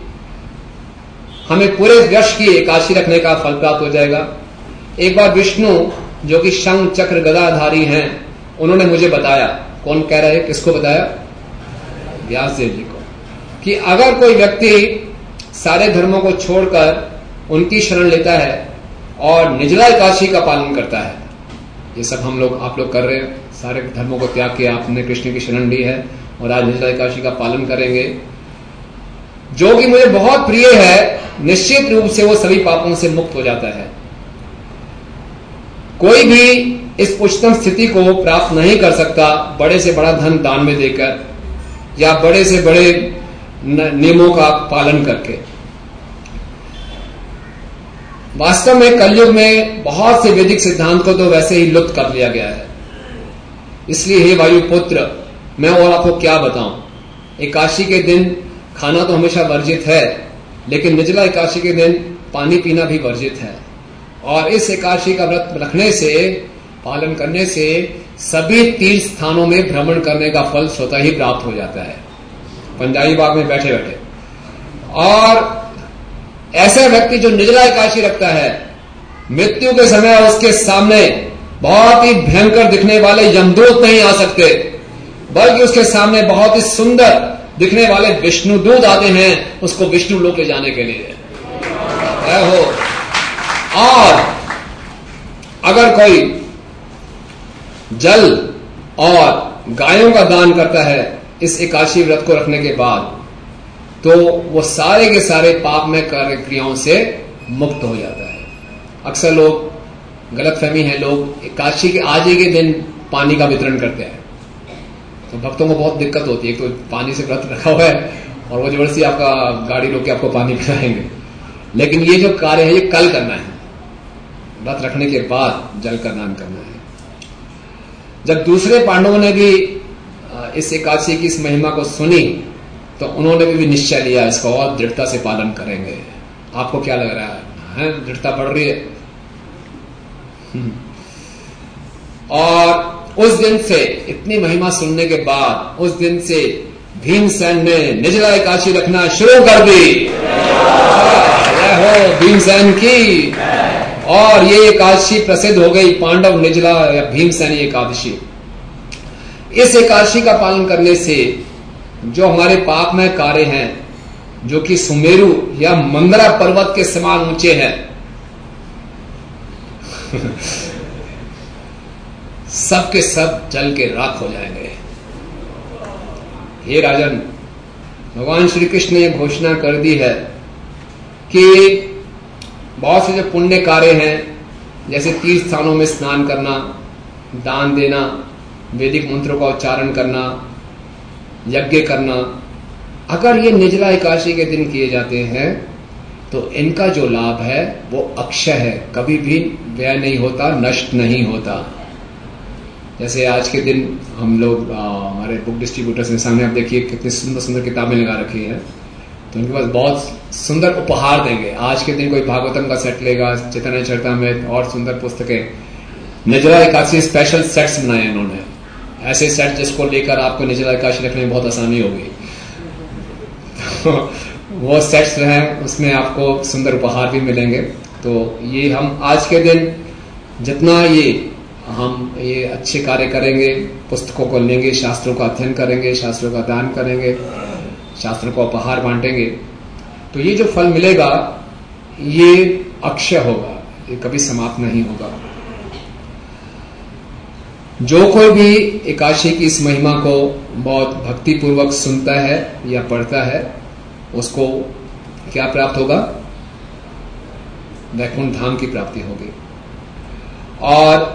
[SPEAKER 1] हमें पूरे वर्ष की एकादशी रखने का फल प्राप्त हो जाएगा। एक बार विष्णु, जो कि शंख चक्र गदाधारी हैं, उन्होंने मुझे बताया, कौन कह रहा है, किसको बताया? व्यास देव जी को, कि अगर कोई व्यक्ति सारे धर्मों को छोड़कर उनकी शरण लेता है और निर्जला एकादशी का पालन करता है, ये सब हम लोग आप लोग कर रहे हैं, सारे धर्मों को त्याग के आपने कृष्ण की शरण ली है और आज निर्जला एकादशी का पालन करेंगे, जो कि मुझे बहुत प्रिय है, निश्चित रूप से वो सभी पापों से मुक्त हो जाता है। कोई भी इस उच्चतम स्थिति को प्राप्त नहीं कर सकता बड़े से बड़ा धन दान में देकर या बड़े से बड़े नियमों का पालन करके। वास्तव में कलयुग में बहुत से वैदिक सिद्धांत को तो वैसे ही लुप्त कर लिया गया है। इसलिए हे वायुपुत्र, मैं और आपको क्या बताऊं, एकादशी के दिन खाना तो हमेशा वर्जित है, लेकिन निर्जला एकादशी के दिन पानी पीना भी वर्जित है। और इस एकादशी का व्रत रखने से, पालन करने से सभी तीर्थ स्थानों में भ्रमण करने का फल स्वतः ही प्राप्त हो जाता है, पंजाबी बाग में बैठे बैठे। और ऐसा व्यक्ति जो निर्जला एकादशी रखता है, मृत्यु के समय उसके सामने बहुत ही भयंकर दिखने वाले यमदूत नहीं आ सकते, बल्कि उसके सामने बहुत ही सुंदर दिखने वाले विष्णु दूत आते हैं उसको विष्णु लोक ले जाने के लिए। हो और अगर कोई जल और गायों का दान करता है इस एकादशी व्रत को रखने के बाद, तो वो सारे के सारे पाप में कार्य क्रियाओं से मुक्त हो जाता है। अक्सर लोग गलतफहमी है, लोग एकादशी के आज ही के दिन पानी का वितरण करते हैं, तो भक्तों को बहुत दिक्कत होती है। तो पानी से व्रत रखा हुआ है और वो जबरदस्ती आपका गाड़ी रोक के आपको पानी पिलाएंगे, लेकिन ये जो कार्य है ये कल करना है, व्रत रखने के बाद जल का दान करना है। जब दूसरे पांडवों ने भी इस एकादशी की इस महिमा को सुनी तो उन्होंने भी निश्चय लिया इसका और दृढ़ता से पालन करेंगे। आपको क्या लग रहा है दृढ़ता बढ़ रही है? और उस दिन से इतनी महिमा सुनने के बाद उस दिन से भीमसेन ने निर्जला एकादशी रखना शुरू कर दी। जय हो भीमसेन की। और ये एकादशी प्रसिद्ध हो गई पांडव निर्जला या भीमसेनी एकादशी। इस एकादशी का पालन करने से जो हमारे पापमय कार्य हैं, जो कि सुमेरु या मंदरा पर्वत के समान ऊंचे हैं, सब के सब जल के राख हो जाएंगे। हे राजन, भगवान श्री कृष्ण ने यह घोषणा कर दी है कि बहुत से जो पुण्य कार्य हैं, जैसे तीर्थ स्थानों में स्नान करना, दान देना, वैदिक मंत्रों का उच्चारण करना, यज्ञ करना, अगर ये निर्जला एकादशी के दिन किए जाते हैं तो इनका जो लाभ है वो अक्षय है, कभी भी व्यय नहीं होता, नष्ट नहीं होता। जैसे आज के दिन हम लोग हमारे बुक डिस्ट्रीब्यूटर्स के सामने आप देखिए कितनी सुंदर सुंदर किताबें लगा रखी है, तो उनके पास बहुत सुंदर उपहार देंगे। आज के दिन कोई भागवतम का सेट लेगा, चैतन्य चरितामृत और सुंदर पुस्तकें। निर्जला एकादशी स्पेशल सेट्स बनाए इन्होंने, ऐसे सेट जिसको लेकर आपको निर्जला एकादशी रखने में बहुत आसानी होगी। तो वो सेट्स हैं, उसमें आपको सुंदर उपहार भी मिलेंगे। तो ये हम आज के दिन जितना हम ये अच्छे कार्य करेंगे, पुस्तकों को लेंगे, शास्त्रों का अध्ययन करेंगे, शास्त्रों का दान करेंगे, शास्त्रों को उपहार बांटेंगे, तो ये जो फल मिलेगा ये अक्षय होगा, ये कभी समाप्त नहीं होगा। जो कोई भी एकादशी की इस महिमा को बहुत भक्ति पूर्वक सुनता है या पढ़ता है, उसको क्या प्राप्त होगा? वैकुंठ धाम की प्राप्ति होगी। और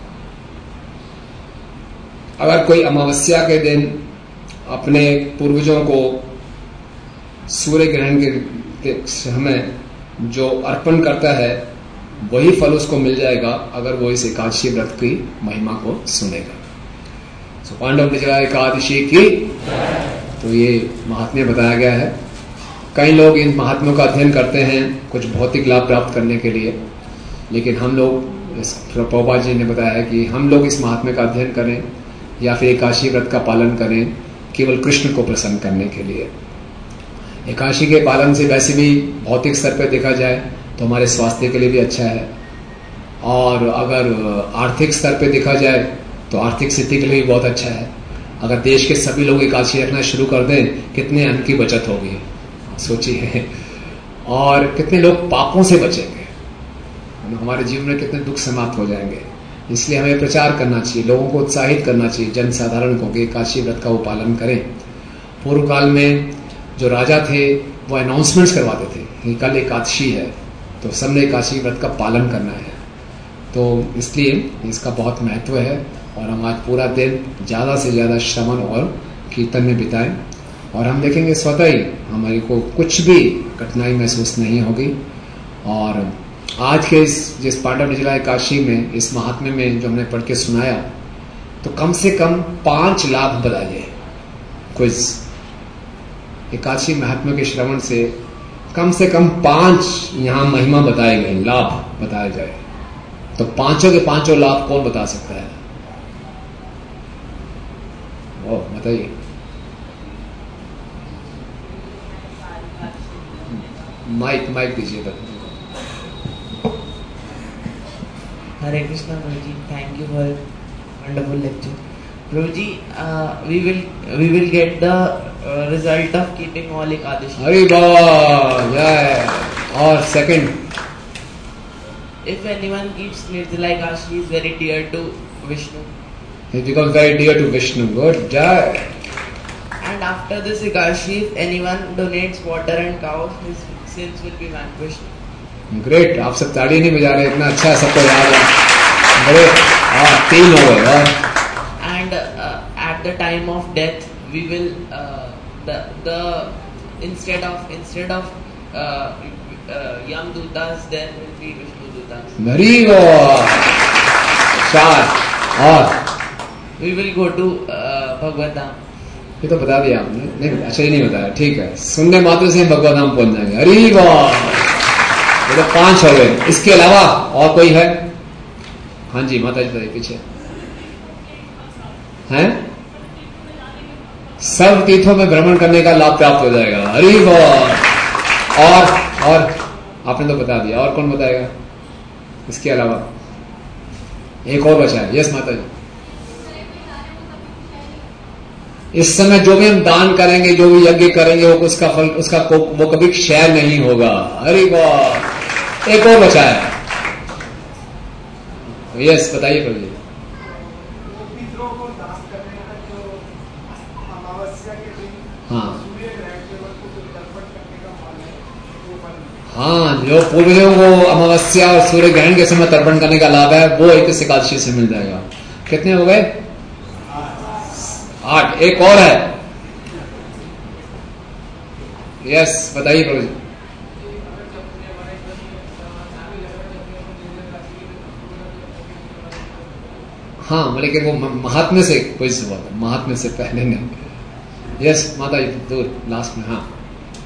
[SPEAKER 1] अगर कोई अमावस्या के दिन अपने पूर्वजों को सूर्य ग्रहण के समय जो अर्पण करता है वही फल उसको मिल जाएगा अगर वो इस एकादशी व्रत की महिमा को सुनेगा। सो पांडव निर्जला एकादशी की तो ये महात्म्य बताया गया है। कई लोग इन महात्म्यों का अध्ययन करते हैं कुछ भौतिक लाभ प्राप्त करने के लिए, लेकिन हम लोग प्रभुपाद जी ने बताया है कि हम लोग इस महात्म्य का अध्ययन करें या फिर एकादशी व्रत का पालन करें केवल कृष्ण को प्रसन्न करने के लिए। एकादशी के पालन से वैसे भी भौतिक स्तर पर देखा जाए तो हमारे स्वास्थ्य के लिए भी अच्छा है, और अगर आर्थिक स्तर पर देखा जाए तो आर्थिक स्थिति के लिए भी बहुत अच्छा है। अगर देश के सभी लोग एकादशी रखना शुरू कर दें, कितने अन्न की बचत होगी सोचिए, और कितने लोग पापों से बचेंगे, हमारे जीवन में कितने दुख समाप्त हो जाएंगे। इसलिए हमें प्रचार करना चाहिए, लोगों को उत्साहित करना चाहिए, जन साधारण को कि एकादशी व्रत का वो पालन करें। पूर्व काल में जो राजा थे वो अनाउंसमेंट्स करवाते थे कि कल एकादशी है तो सबने एकादशी व्रत का पालन करना है। तो इसलिए इसका बहुत महत्व है, और हम आज पूरा दिन ज़्यादा से ज़्यादा श्रवण और कीर्तन में बिताएं, और हम देखेंगे स्वतः ही हमारे को कुछ भी कठिनाई महसूस नहीं होगी। और आज के जिस पांडव निर्जला एकादशी में, इस महात्म्य में जो हमने पढ़ के सुनाया, तो कम से कम 5 लाभ बताइए। क्विज एकादशी महात्म्य के श्रवण से कम 5 यहाँ महिमा बताए गए, लाभ बताए जाए, तो पांचों के पांचों लाभ कौन बता सकता है? ओ बताइए। माइक दीजिए।
[SPEAKER 2] Hare Krishna, Prabhuji. Thank you for wonderful lecture. Prabhuji, we will get the result of keeping all Ekadashi.
[SPEAKER 1] Hari Bol, jai. Or second,
[SPEAKER 2] if anyone keeps Nirjala Ekadashi, he is very dear to Vishnu.
[SPEAKER 1] He becomes very dear to Vishnu. Good, jai.
[SPEAKER 2] And after this Ekadashi, if anyone donates water and cows, his sins will be vanquished.
[SPEAKER 1] Great, आप सब ताड़ी नहीं बजा रहे, इतना अच्छा सबको याद है। ग्रेट, 3 हो गए। और
[SPEAKER 2] and at the time of death we will instead of Yamadutas then will be Vishnu Suta.
[SPEAKER 1] Hari वाह। 4 और
[SPEAKER 2] We will go to Bhagavad Dham.
[SPEAKER 1] ये तो बता दिया आपने, नहीं अच्छा, ये नहीं बताया, ठीक है, सुनने मात्र से हम भगवत धाम पहुंच जाएंगे। हरी वाह। ये तो 5 हो गए, इसके अलावा और कोई है? हाँ जी माता जी बताइए, पीछे हैं। सर्व तीर्थों में भ्रमण करने का लाभ प्राप्त हो जाएगा। हरी वाह। और आपने तो बता दिया, और कौन बताएगा इसके अलावा? एक और बचा है। यस माता जी। इस समय जो भी हम दान करेंगे, जो भी यज्ञ करेंगे, वो उसका फल, वो कभी क्षय नहीं होगा। अरे वाह। एक और बचा है। यस बताइए प्रभु जी। हाँ, जो पूर्वजों को अमावस्या और सूर्य ग्रहण के समय तर्पण करने का लाभ है, वो 21 एकादशी से मिल जाएगा। कितने हो गए? 8। एक और है। यस बताइए प्रभु जी। हाँ, लेकिन वो महात्म्य से कोई सवाल, महात्म्य से पहले नहीं। यस माता जी, दूर लास्ट में। हाँ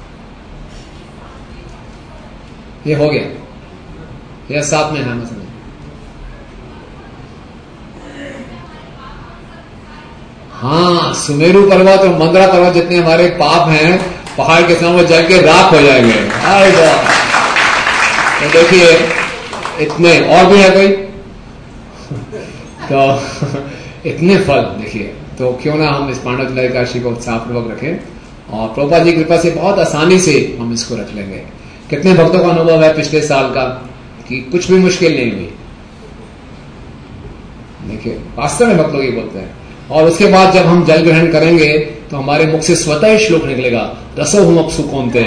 [SPEAKER 1] ये हो गया। यस साथ में है ना समझ। हाँ, सुमेरु पर्वत और मंदरा पर्वत जितने हमारे पाप हैं पहाड़ के सामने जल के राख हो जाएंगे। तो देखिए इतने, और भी है कोई तो इतने फल देखिए, तो क्यों ना हम इस पांडव जल एकादशी को उत्साहपूर्वक रखें और प्रभुपाद जी की कृपा से बहुत आसानी से हम इसको रख लेंगे। कितने भक्तों का अनुभव है पिछले साल का कि कुछ भी मुश्किल नहीं हुई। देखिए वास्तव में भक्त लोग ये बोलते हैं। और उसके बाद जब हम जल ग्रहण करेंगे तो हमारे मुख से स्वतः ही श्लोक निकलेगा, रसो हम अपसु कौनते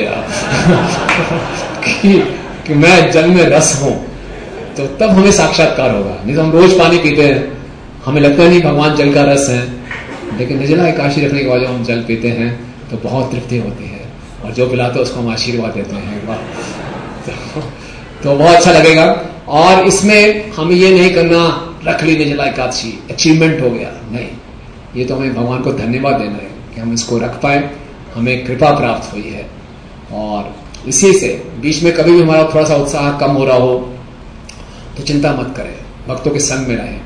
[SPEAKER 1] कि मैं जल में रस हूं। तो तब हमें साक्षात्कार होगा। नहीं तो हम रोज पानी पीते हैं, हमें लगता नहीं भगवान जल का रस है, लेकिन निर्जला एकादशी रखने के बाद जब हम जल पीते हैं तो बहुत तृप्ति होती है और जो पिलाते हैं उसको हम आशीर्वाद देते हैं। तो बहुत अच्छा लगेगा। और इसमें हमें ये नहीं करना रख ली निर्जला एकादशी अचीवमेंट हो गया, नहीं, ये तो हमें भगवान को धन्यवाद देना है कि हम इसको रख पाए, हमें कृपा प्राप्त हुई है। और इसी से बीच में कभी भी हमारा थोड़ा सा उत्साह कम हो रहा हो तो चिंता मत करें, भक्तों के संग में रहें।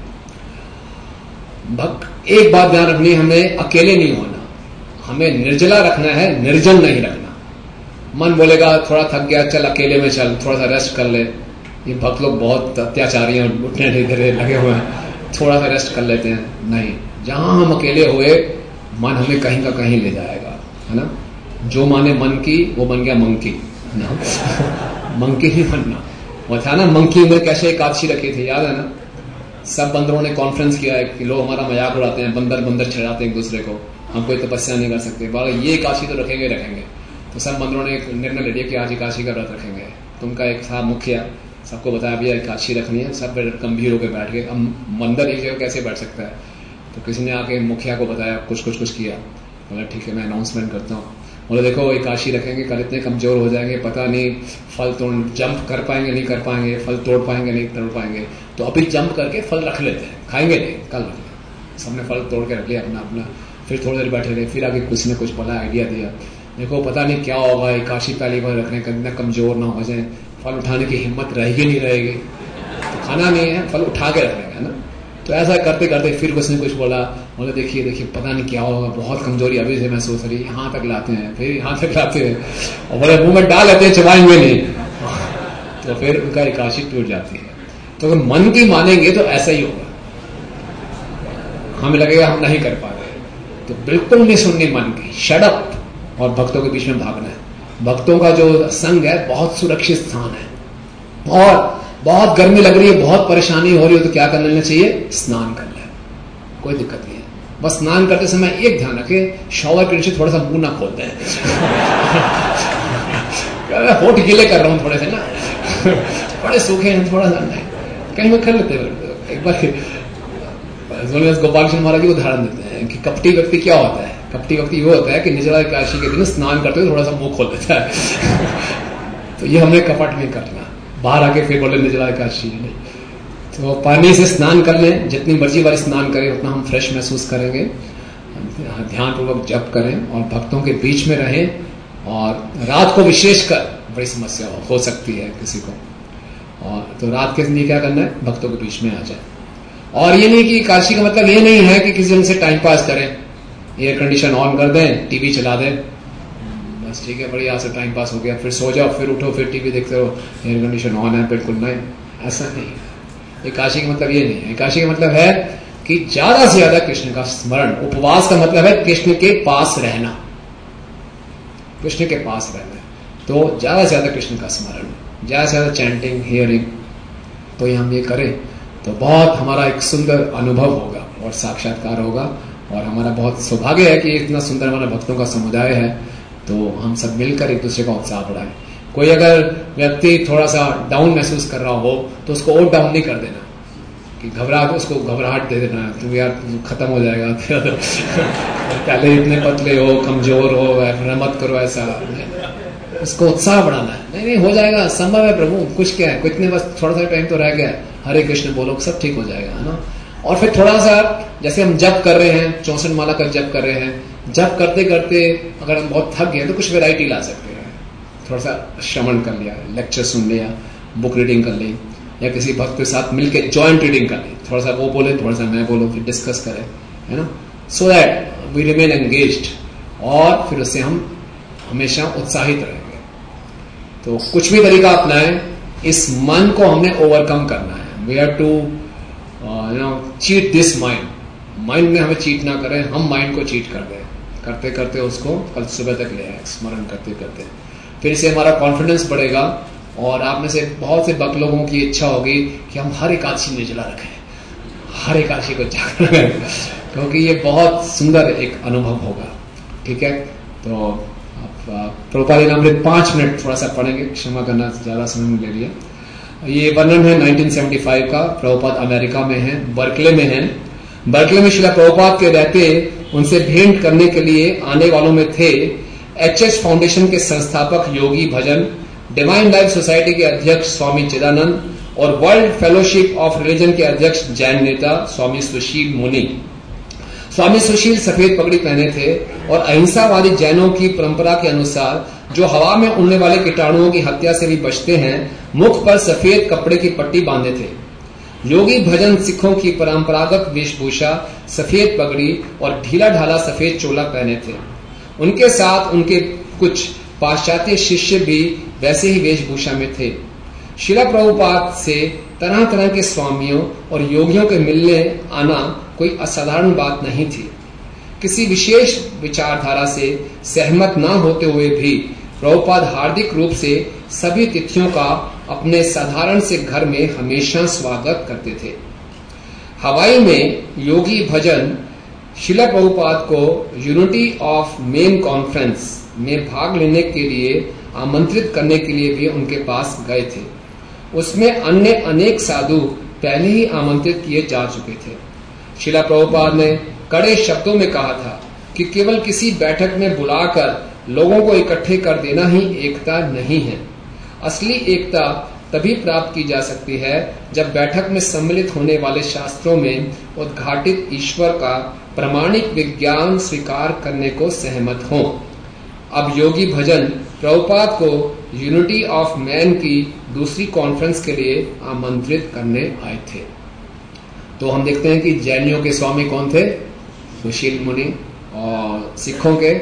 [SPEAKER 1] एक बात ध्यान रखनी, हमें अकेले नहीं होना, हमें निर्जला रखना है, निर्जन नहीं रखना। मन बोलेगा थोड़ा थक गया, चल अकेले में चल, थोड़ा सा रेस्ट कर ले। ये भक्त लोग बहुत अत्याचारी हैं, उठने धीरे लगे हुए हैं, थोड़ा सा रेस्ट कर लेते हैं। नहीं, जहां हम अकेले हुए मन हमें कहीं का कहीं ले जाएगा, है ना। जो माने मन की वो बन गया मंकी, है ना। मंकी नहीं बनना। वो था ना मंकी में कैसे एकादशी रखी थी, याद है ना। सब बंदरों ने कॉन्फ्रेंस किया है कि लोग हमारा मजाक उड़ाते हैं, बंदर चढ़ाते हैं एक दूसरे को, हम कोई तपस्या नहीं कर सकते, ये एकादशी तो रखेंगे। तो सब बंदरों ने एक निर्णय ले लिया कि आज एकादशी का व्रत रखेंगे। तो उनका एक था मुखिया, सबको बताया भैया एकादशी रखनी है, सब गंभीर होकर बैठ गए। अब बंदर एक जगह कैसे बैठ सकता है। तो किसी ने आके मुखिया को बताया, कुछ किया, बोला ठीक है मैं अनाउंसमेंट करता हूँ। बोले देखो एकादशी रखेंगे, कल इतने कमजोर हो जाएंगे, पता नहीं फल तोड़ जंप कर पाएंगे नहीं कर पाएंगे, फल तोड़ पाएंगे नहीं तोड़ पाएंगे, तो अभी जंप करके फल रख लेते हैं, खाएंगे नहीं, कल रख लें। सबने फल तोड़ के रख लिया अपना। फिर थोड़ी देर बैठे रहे, फिर आगे किसी ने कुछ बोला, आइडिया दिया, देखो पता नहीं क्या होगा, एकादशी पहली बार रखने का, इतना कमजोर ना हो जाए, फल उठाने की हिम्मत रहेगी नहीं रहेगी, तो खाना नहीं है, फल उठा के रखने का ना। तो ऐसा करते करते फिर उसने कुछ बोला, बोले देखिए पता नहीं क्या होगा, बहुत कमजोरी अभी से महसूस हो रही, यहाँ तक लाते हैं, फिर यहाँ तक लाते हैं, और बोले मुंह में डाल लेते हैं, चबाएंगे नहीं। तो फिर उनका एकादशी टूट जाती है। तो अगर मन की मानेंगे तो ऐसा ही होगा, हमें लगेगा हम नहीं कर पा रहे, तो बिल्कुल नहीं सुननी मन की, शडप, और भक्तों के बीच में भागना है। भक्तों का जो संग है बहुत सुरक्षित स्थान है। और बहुत गर्मी लग रही है, बहुत परेशानी हो रही है, तो क्या करना चाहिए, स्नान करना है, कोई दिक्कत नहीं है। बस स्नान करते समय एक ध्यान रखें, शॉवर के नीचे थोड़ा सा मुंह ना खोलते हैं। होठ गीले कर रहा हूं थोड़े से ना, बड़े सूखे हैं, थोड़ा सा नहीं, कहीं में कर लेते हैं। एक बार गोपाल कृष्ण महाराज जी को उदाहरण देते हैं कि कपटी व्यक्ति क्या होता है। कपटी व्यक्ति वो होता है कि निर्जला एकादशी के दिन स्नान करते हुए थोड़ा सा मुंह खोल देता है। तो ये हमें कपट नहीं करना, बाहर आके फिर बोले निर्जला एकादशी है। तो पानी से स्नान कर लें, जितनी मर्जी बार स्नान करें उतना हम फ्रेश महसूस करेंगे। ध्यान पूर्वक जप करें और भक्तों के बीच में रहें। और रात को विशेषकर बड़ी समस्या हो सकती है किसी को, और तो रात के लिए क्या करना है, भक्तों के बीच में आ जाए। और ये नहीं कि एकादशी का मतलब ये नहीं है कि किसी जन से टाइम पास करें, एयर कंडीशन ऑन कर दें, टीवी चला दें, बस ठीक है बढ़िया से टाइम पास हो गया, फिर सो जाओ, फिर उठो, फिर टीवी देखते रहो, एयर कंडीशन ऑन है, बिल्कुल नहीं, ऐसा नहीं है। एकादशी का मतलब ये नहीं है। एकादशी का मतलब है कि ज्यादा से ज्यादा कृष्ण का स्मरण। उपवास का मतलब है कृष्ण के पास रहना, कृष्ण के पास रहना। तो ज्यादा से ज्यादा कृष्ण का स्मरण, ज्यादा से ज्यादा चैंटिंग, हियरिंग। तो ये हम ये करें तो बहुत हमारा एक सुंदर अनुभव होगा और साक्षात्कार होगा। और हमारा बहुत सौभाग्य है कि इतना सुंदर हमारा भक्तों का समुदाय है। तो हम सब मिलकर एक दूसरे का उत्साह बढ़ाएं। कोई अगर व्यक्ति थोड़ा सा डाउन महसूस कर रहा हो तो उसको और डाउन नहीं कर देना कि उसको घबराहट दे देना, तुम यार खत्म हो जाएगा पहले इतने पतले हो, कमजोर हो, मत करो ऐसा। उसको उत्साह बढ़ाना है, नहीं नहीं हो जाएगा, संभव है प्रभु, कुछ क्या है, कितने बस थोड़ा सा टाइम तो रह गया, हरे कृष्ण बोलो, सब ठीक हो जाएगा, है ना। और फिर थोड़ा सा जैसे हम जप कर रहे हैं, 64 माला का जप कर रहे हैं, जप करते करते अगर हम बहुत थक गए तो कुछ वैरायटी ला सकते हैं। थोड़ा सा श्रवण कर लिया, लेक्चर सुन लिया, बुक रीडिंग कर ली, या किसी भक्त के साथ मिलकर जॉइंट रीडिंग कर ली, थोड़ा सा वो बोले, थोड़ा सा मैं बोलो, फिर डिस्कस करें, है ना, so that we remain engaged. और फिर उससे हम हमेशा उत्साहित रहेंगे। तो कुछ भी तरीका अपनाएं, इस मन को हमने ओवरकम करना है। We have to cheat this mind. Mind में हमें चीट ना करें, हम माइंड को चीट कर दें, करते करते उसको कल सुबह तक ले आए, स्मरण करते करते। फिर इससे हमारा कॉन्फिडेंस बढ़ेगा। और आप में से बहुत से भक्त लोगों की इच्छा होगी कि हम हर एकादशी निर्जला रखें, हर एकादशी को जागरण करें, क्योंकि ये बहुत सुंदर एक अनुभव होगा। ठीक है, तो आप प्रभुपाद लीलामृत 5 मिनट थोड़ा सा पढ़ेंगे, क्षमा करना ज्यादा समय ले लिया। ये वर्णन है 1975 का। प्रभुपाद अमेरिका में है, बर्कले में है। बर्कले में श्रील प्रभुपाद के रहते उनसे भेंट करने के लिए आने वालों में थे एचएच फाउंडेशन के संस्थापक Yogi Bhajan, divine life society के अध्यक्ष स्वामी चिदानंद और वर्ल्ड फेलोशिप ऑफ रिलीजन के अध्यक्ष जैन नेता स्वामी सुशील मुनि। स्वामी सुशील सफेद पगड़ी पहने थे और अहिंसावादी जैनों की परंपरा के अनुसार जो हवा में उड़ने वाले कीटाणुओं की हत्या से भी बचते हैं, मुख पर सफेद कपड़े की पट्टी बांधे थे। योगी भजन सिखों की परंपरागत वेशभूषा, सफेद पगड़ी और ढीला ढाला सफेद चोला पहने थे। उनके साथ उनके कुछ पाश्चात्य शिष्य भी वैसे ही वेशभूषा में थे। श्रील प्रभुपाद से तरह तरह के स्वामियों और योगियों के मिलने आना कोई असाधारण बात नहीं थी। किसी विशेष विचारधारा से सहमत न होते हुए भी प्रभुपाद हार्दिक रूप से सभी तिथियों का अपने साधारण से घर में हमेशा स्वागत करते थे। हवाई में योगी भजन श्रील प्रभुपाद को यूनिटी ऑफ मेन कॉन्फ्रेंस में भाग लेने के लिए आमंत्रित करने के लिए भी उनके पास गए थे। उसमें अन्य अनेक साधु पहले ही आमंत्रित किए जा चुके थे। श्रील प्रभुपाद ने कड़े शब्दों में कहा था कि केवल किसी बैठक में बुलाकर लोगों को इकट्ठे कर देना ही एकता नहीं है। असली एकता तभी प्राप्त की जा सकती है जब बैठक में सम्मिलित होने वाले शास्त्रों में उद्घाटित ईश्वर का प्रामाणिक विज्ञान स्वीकार करने को सहमत हों। अब योगी भजन प्रभुपाद को यूनिटी ऑफ मैन की दूसरी कॉन्फ्रेंस के लिए आमंत्रित करने आए थे। तो हम देखते हैं कि जैनियों के स्वामी कौन थे? सुशील मुनि, और सिखों के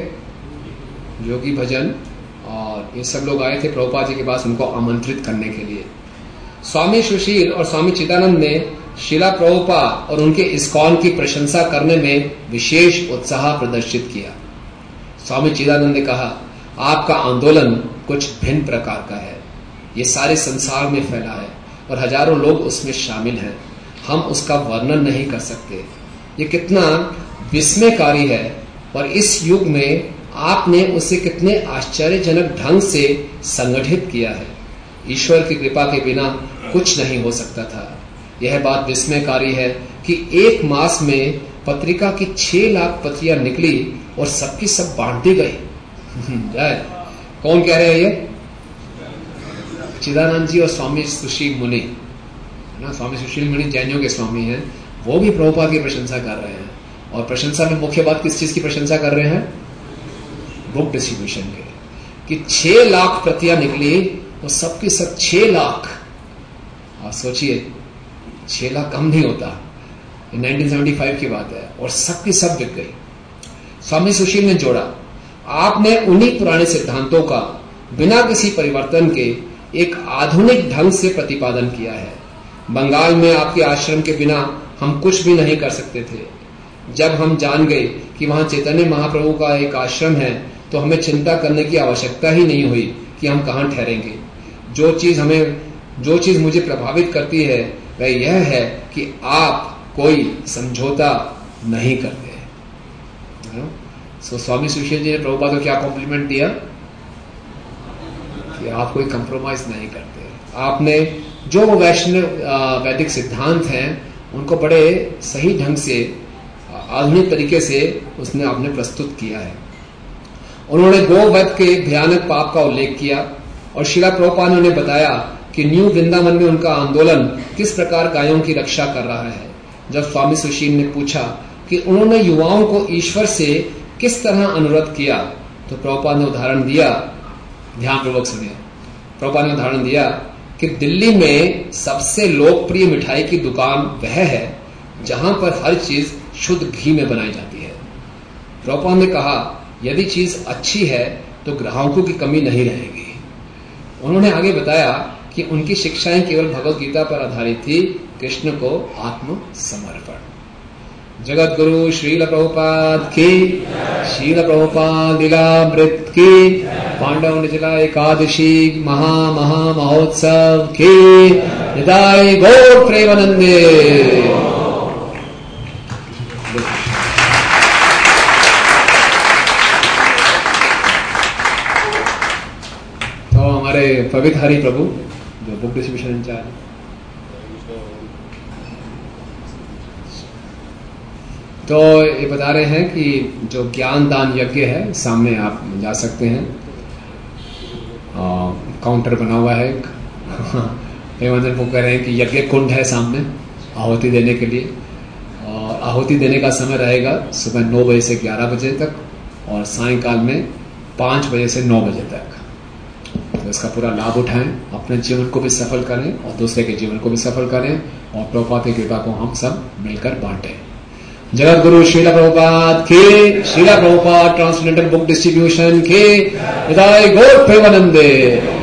[SPEAKER 1] योगी भजन, और ये सब लोग आए थे प्रभुपाद जी के पास उनको आमंत्रित करने के लिए। स्वामी सुशील और स्वामी चिदानंद ने श्रील प्रभुपाद और उनके इस्कॉन की प्रशंसा करने में विशेष उत्साह प्रदर्शित किया। स्वामी चिदानंद ने कहा, आपका आंदोलन कुछ भिन्न प्रकार का है, ये सारे संसार में फैला है और हजारों लोग उसमें शामिल हैं। हम उसका वर्णन नहीं कर सकते। ये कितना विस्मयकारी है और इस युग में आपने उसे कितने आश्चर्यजनक ढंग से संगठित किया है। ईश्वर की कृपा के बिना कुछ नहीं हो सकता था। यह बात विस्मयकारी है कि 1 मास में पत्रिका की 6 लाख प्रतियां निकली और सबकी सब बांट दी गई। कौन कह रहे हैं ये? सच्चिदानंद जी और स्वामी सुशील मुनि, है ना, स्वामी सुशील मुनि जैनियों के स्वामी हैं, वो भी प्रभुपाद की प्रशंसा कर रहे हैं। और प्रशंसा में मुख्य बात किस चीज की प्रशंसा कर रहे हैं? बुक डिस्ट्रीब्यूशन के, कि 6 लाख प्रतियां निकली, वो सबकी सब 6 लाख। आप सोचिए 6 लाख कम नहीं होता, 1975 की बात है, और सबकी सब बिक गई। स्वामी सुशील ने जोड़ा, आपने उन्हीं पुराने सिद्धांतों का बिना किसी परिवर्तन के एक आधुनिक ढंग से प्रतिपादन किया है। बंगाल में आपके आश्रम के बिना हम कुछ भी नहीं कर सकते थे। जब हम जान गए कि वहां चैतन्य महाप्रभु का एक आश्रम है, तो हमें चिंता करने की आवश्यकता ही नहीं हुई कि हम कहां ठहरेंगे। जो चीज मुझे प्रभावित करती है वह यह है कि आप कोई समझौता नहीं करते। सो स्वामी सुशील जी ने प्रभुपाद को क्या कॉम्प्लीमेंट दिया कि आप कोई कंप्रोमाइज नहीं करते। आपने जो वैष्णव वैदिक सिद्धांत हैं उनको बड़े सही ढंग से आधुनिक तरीके से आपने प्रस्तुत किया है। उन्होंने गोवध के भयानक पाप का उल्लेख किया और श्रीला प्रभुपाद ने उन्हें बताया कि न्यू वृंदावन में उनका आंदोलन किस प्रकार गायों की रक्षा कर रहा है। जब स्वामी सुशील ने पूछा कि उन्होंने युवाओं को ईश्वर से किस तरह अनुरोध किया, तो प्रभुपाद ने उदाहरण दिया, ध्यानपूर्वक सुनिए। प्रभुपाद ने उदाहरण दिया कि दिल्ली में सबसे लोकप्रिय मिठाई की दुकान वह है जहां पर हर चीज शुद्ध घी में बनाई जाती है। प्रभुपाद ने कहा, यदि चीज अच्छी है तो ग्राहकों की कमी नहीं रहेगी। उन्होंने आगे बताया कि उनकी शिक्षाएं केवल भगवत गीता पर आधारित थी, कृष्ण को आत्मसमर्पण। जगत गुरु श्रील प्रभुपाद की, श्रील प्रभुपाद लीलामृत की, पांडव निर्जला एकादशी महा महोत्सव की, निताय गौर प्रेमानंदे। तो हमारे पवित्र हरि प्रभु जो बुक डिस्ट्रीब्यूशन इंचार्ज, तो ये बता रहे हैं कि जो ज्ञान दान यज्ञ है, सामने आप जा सकते हैं, काउंटर बना हुआ है। हेमंत वो कह रहे हैं कि यज्ञ कुंड है सामने आहुति देने के लिए, और आहुति देने का समय रहेगा सुबह 9 बजे से 11 बजे तक और सायंकाल में 5 बजे से 9 बजे तक। तो इसका पूरा लाभ उठाएं, अपने जीवन को भी सफल करें और दूसरे के जीवन को भी सफल करें, और प्रभुपाद की कृपा को हम सब मिलकर बांटें। जगत गुरु श्रीला प्रभुपाद के, Srila Prabhupada transcendental book distribution के, निताय गौर प्रेमानंदे।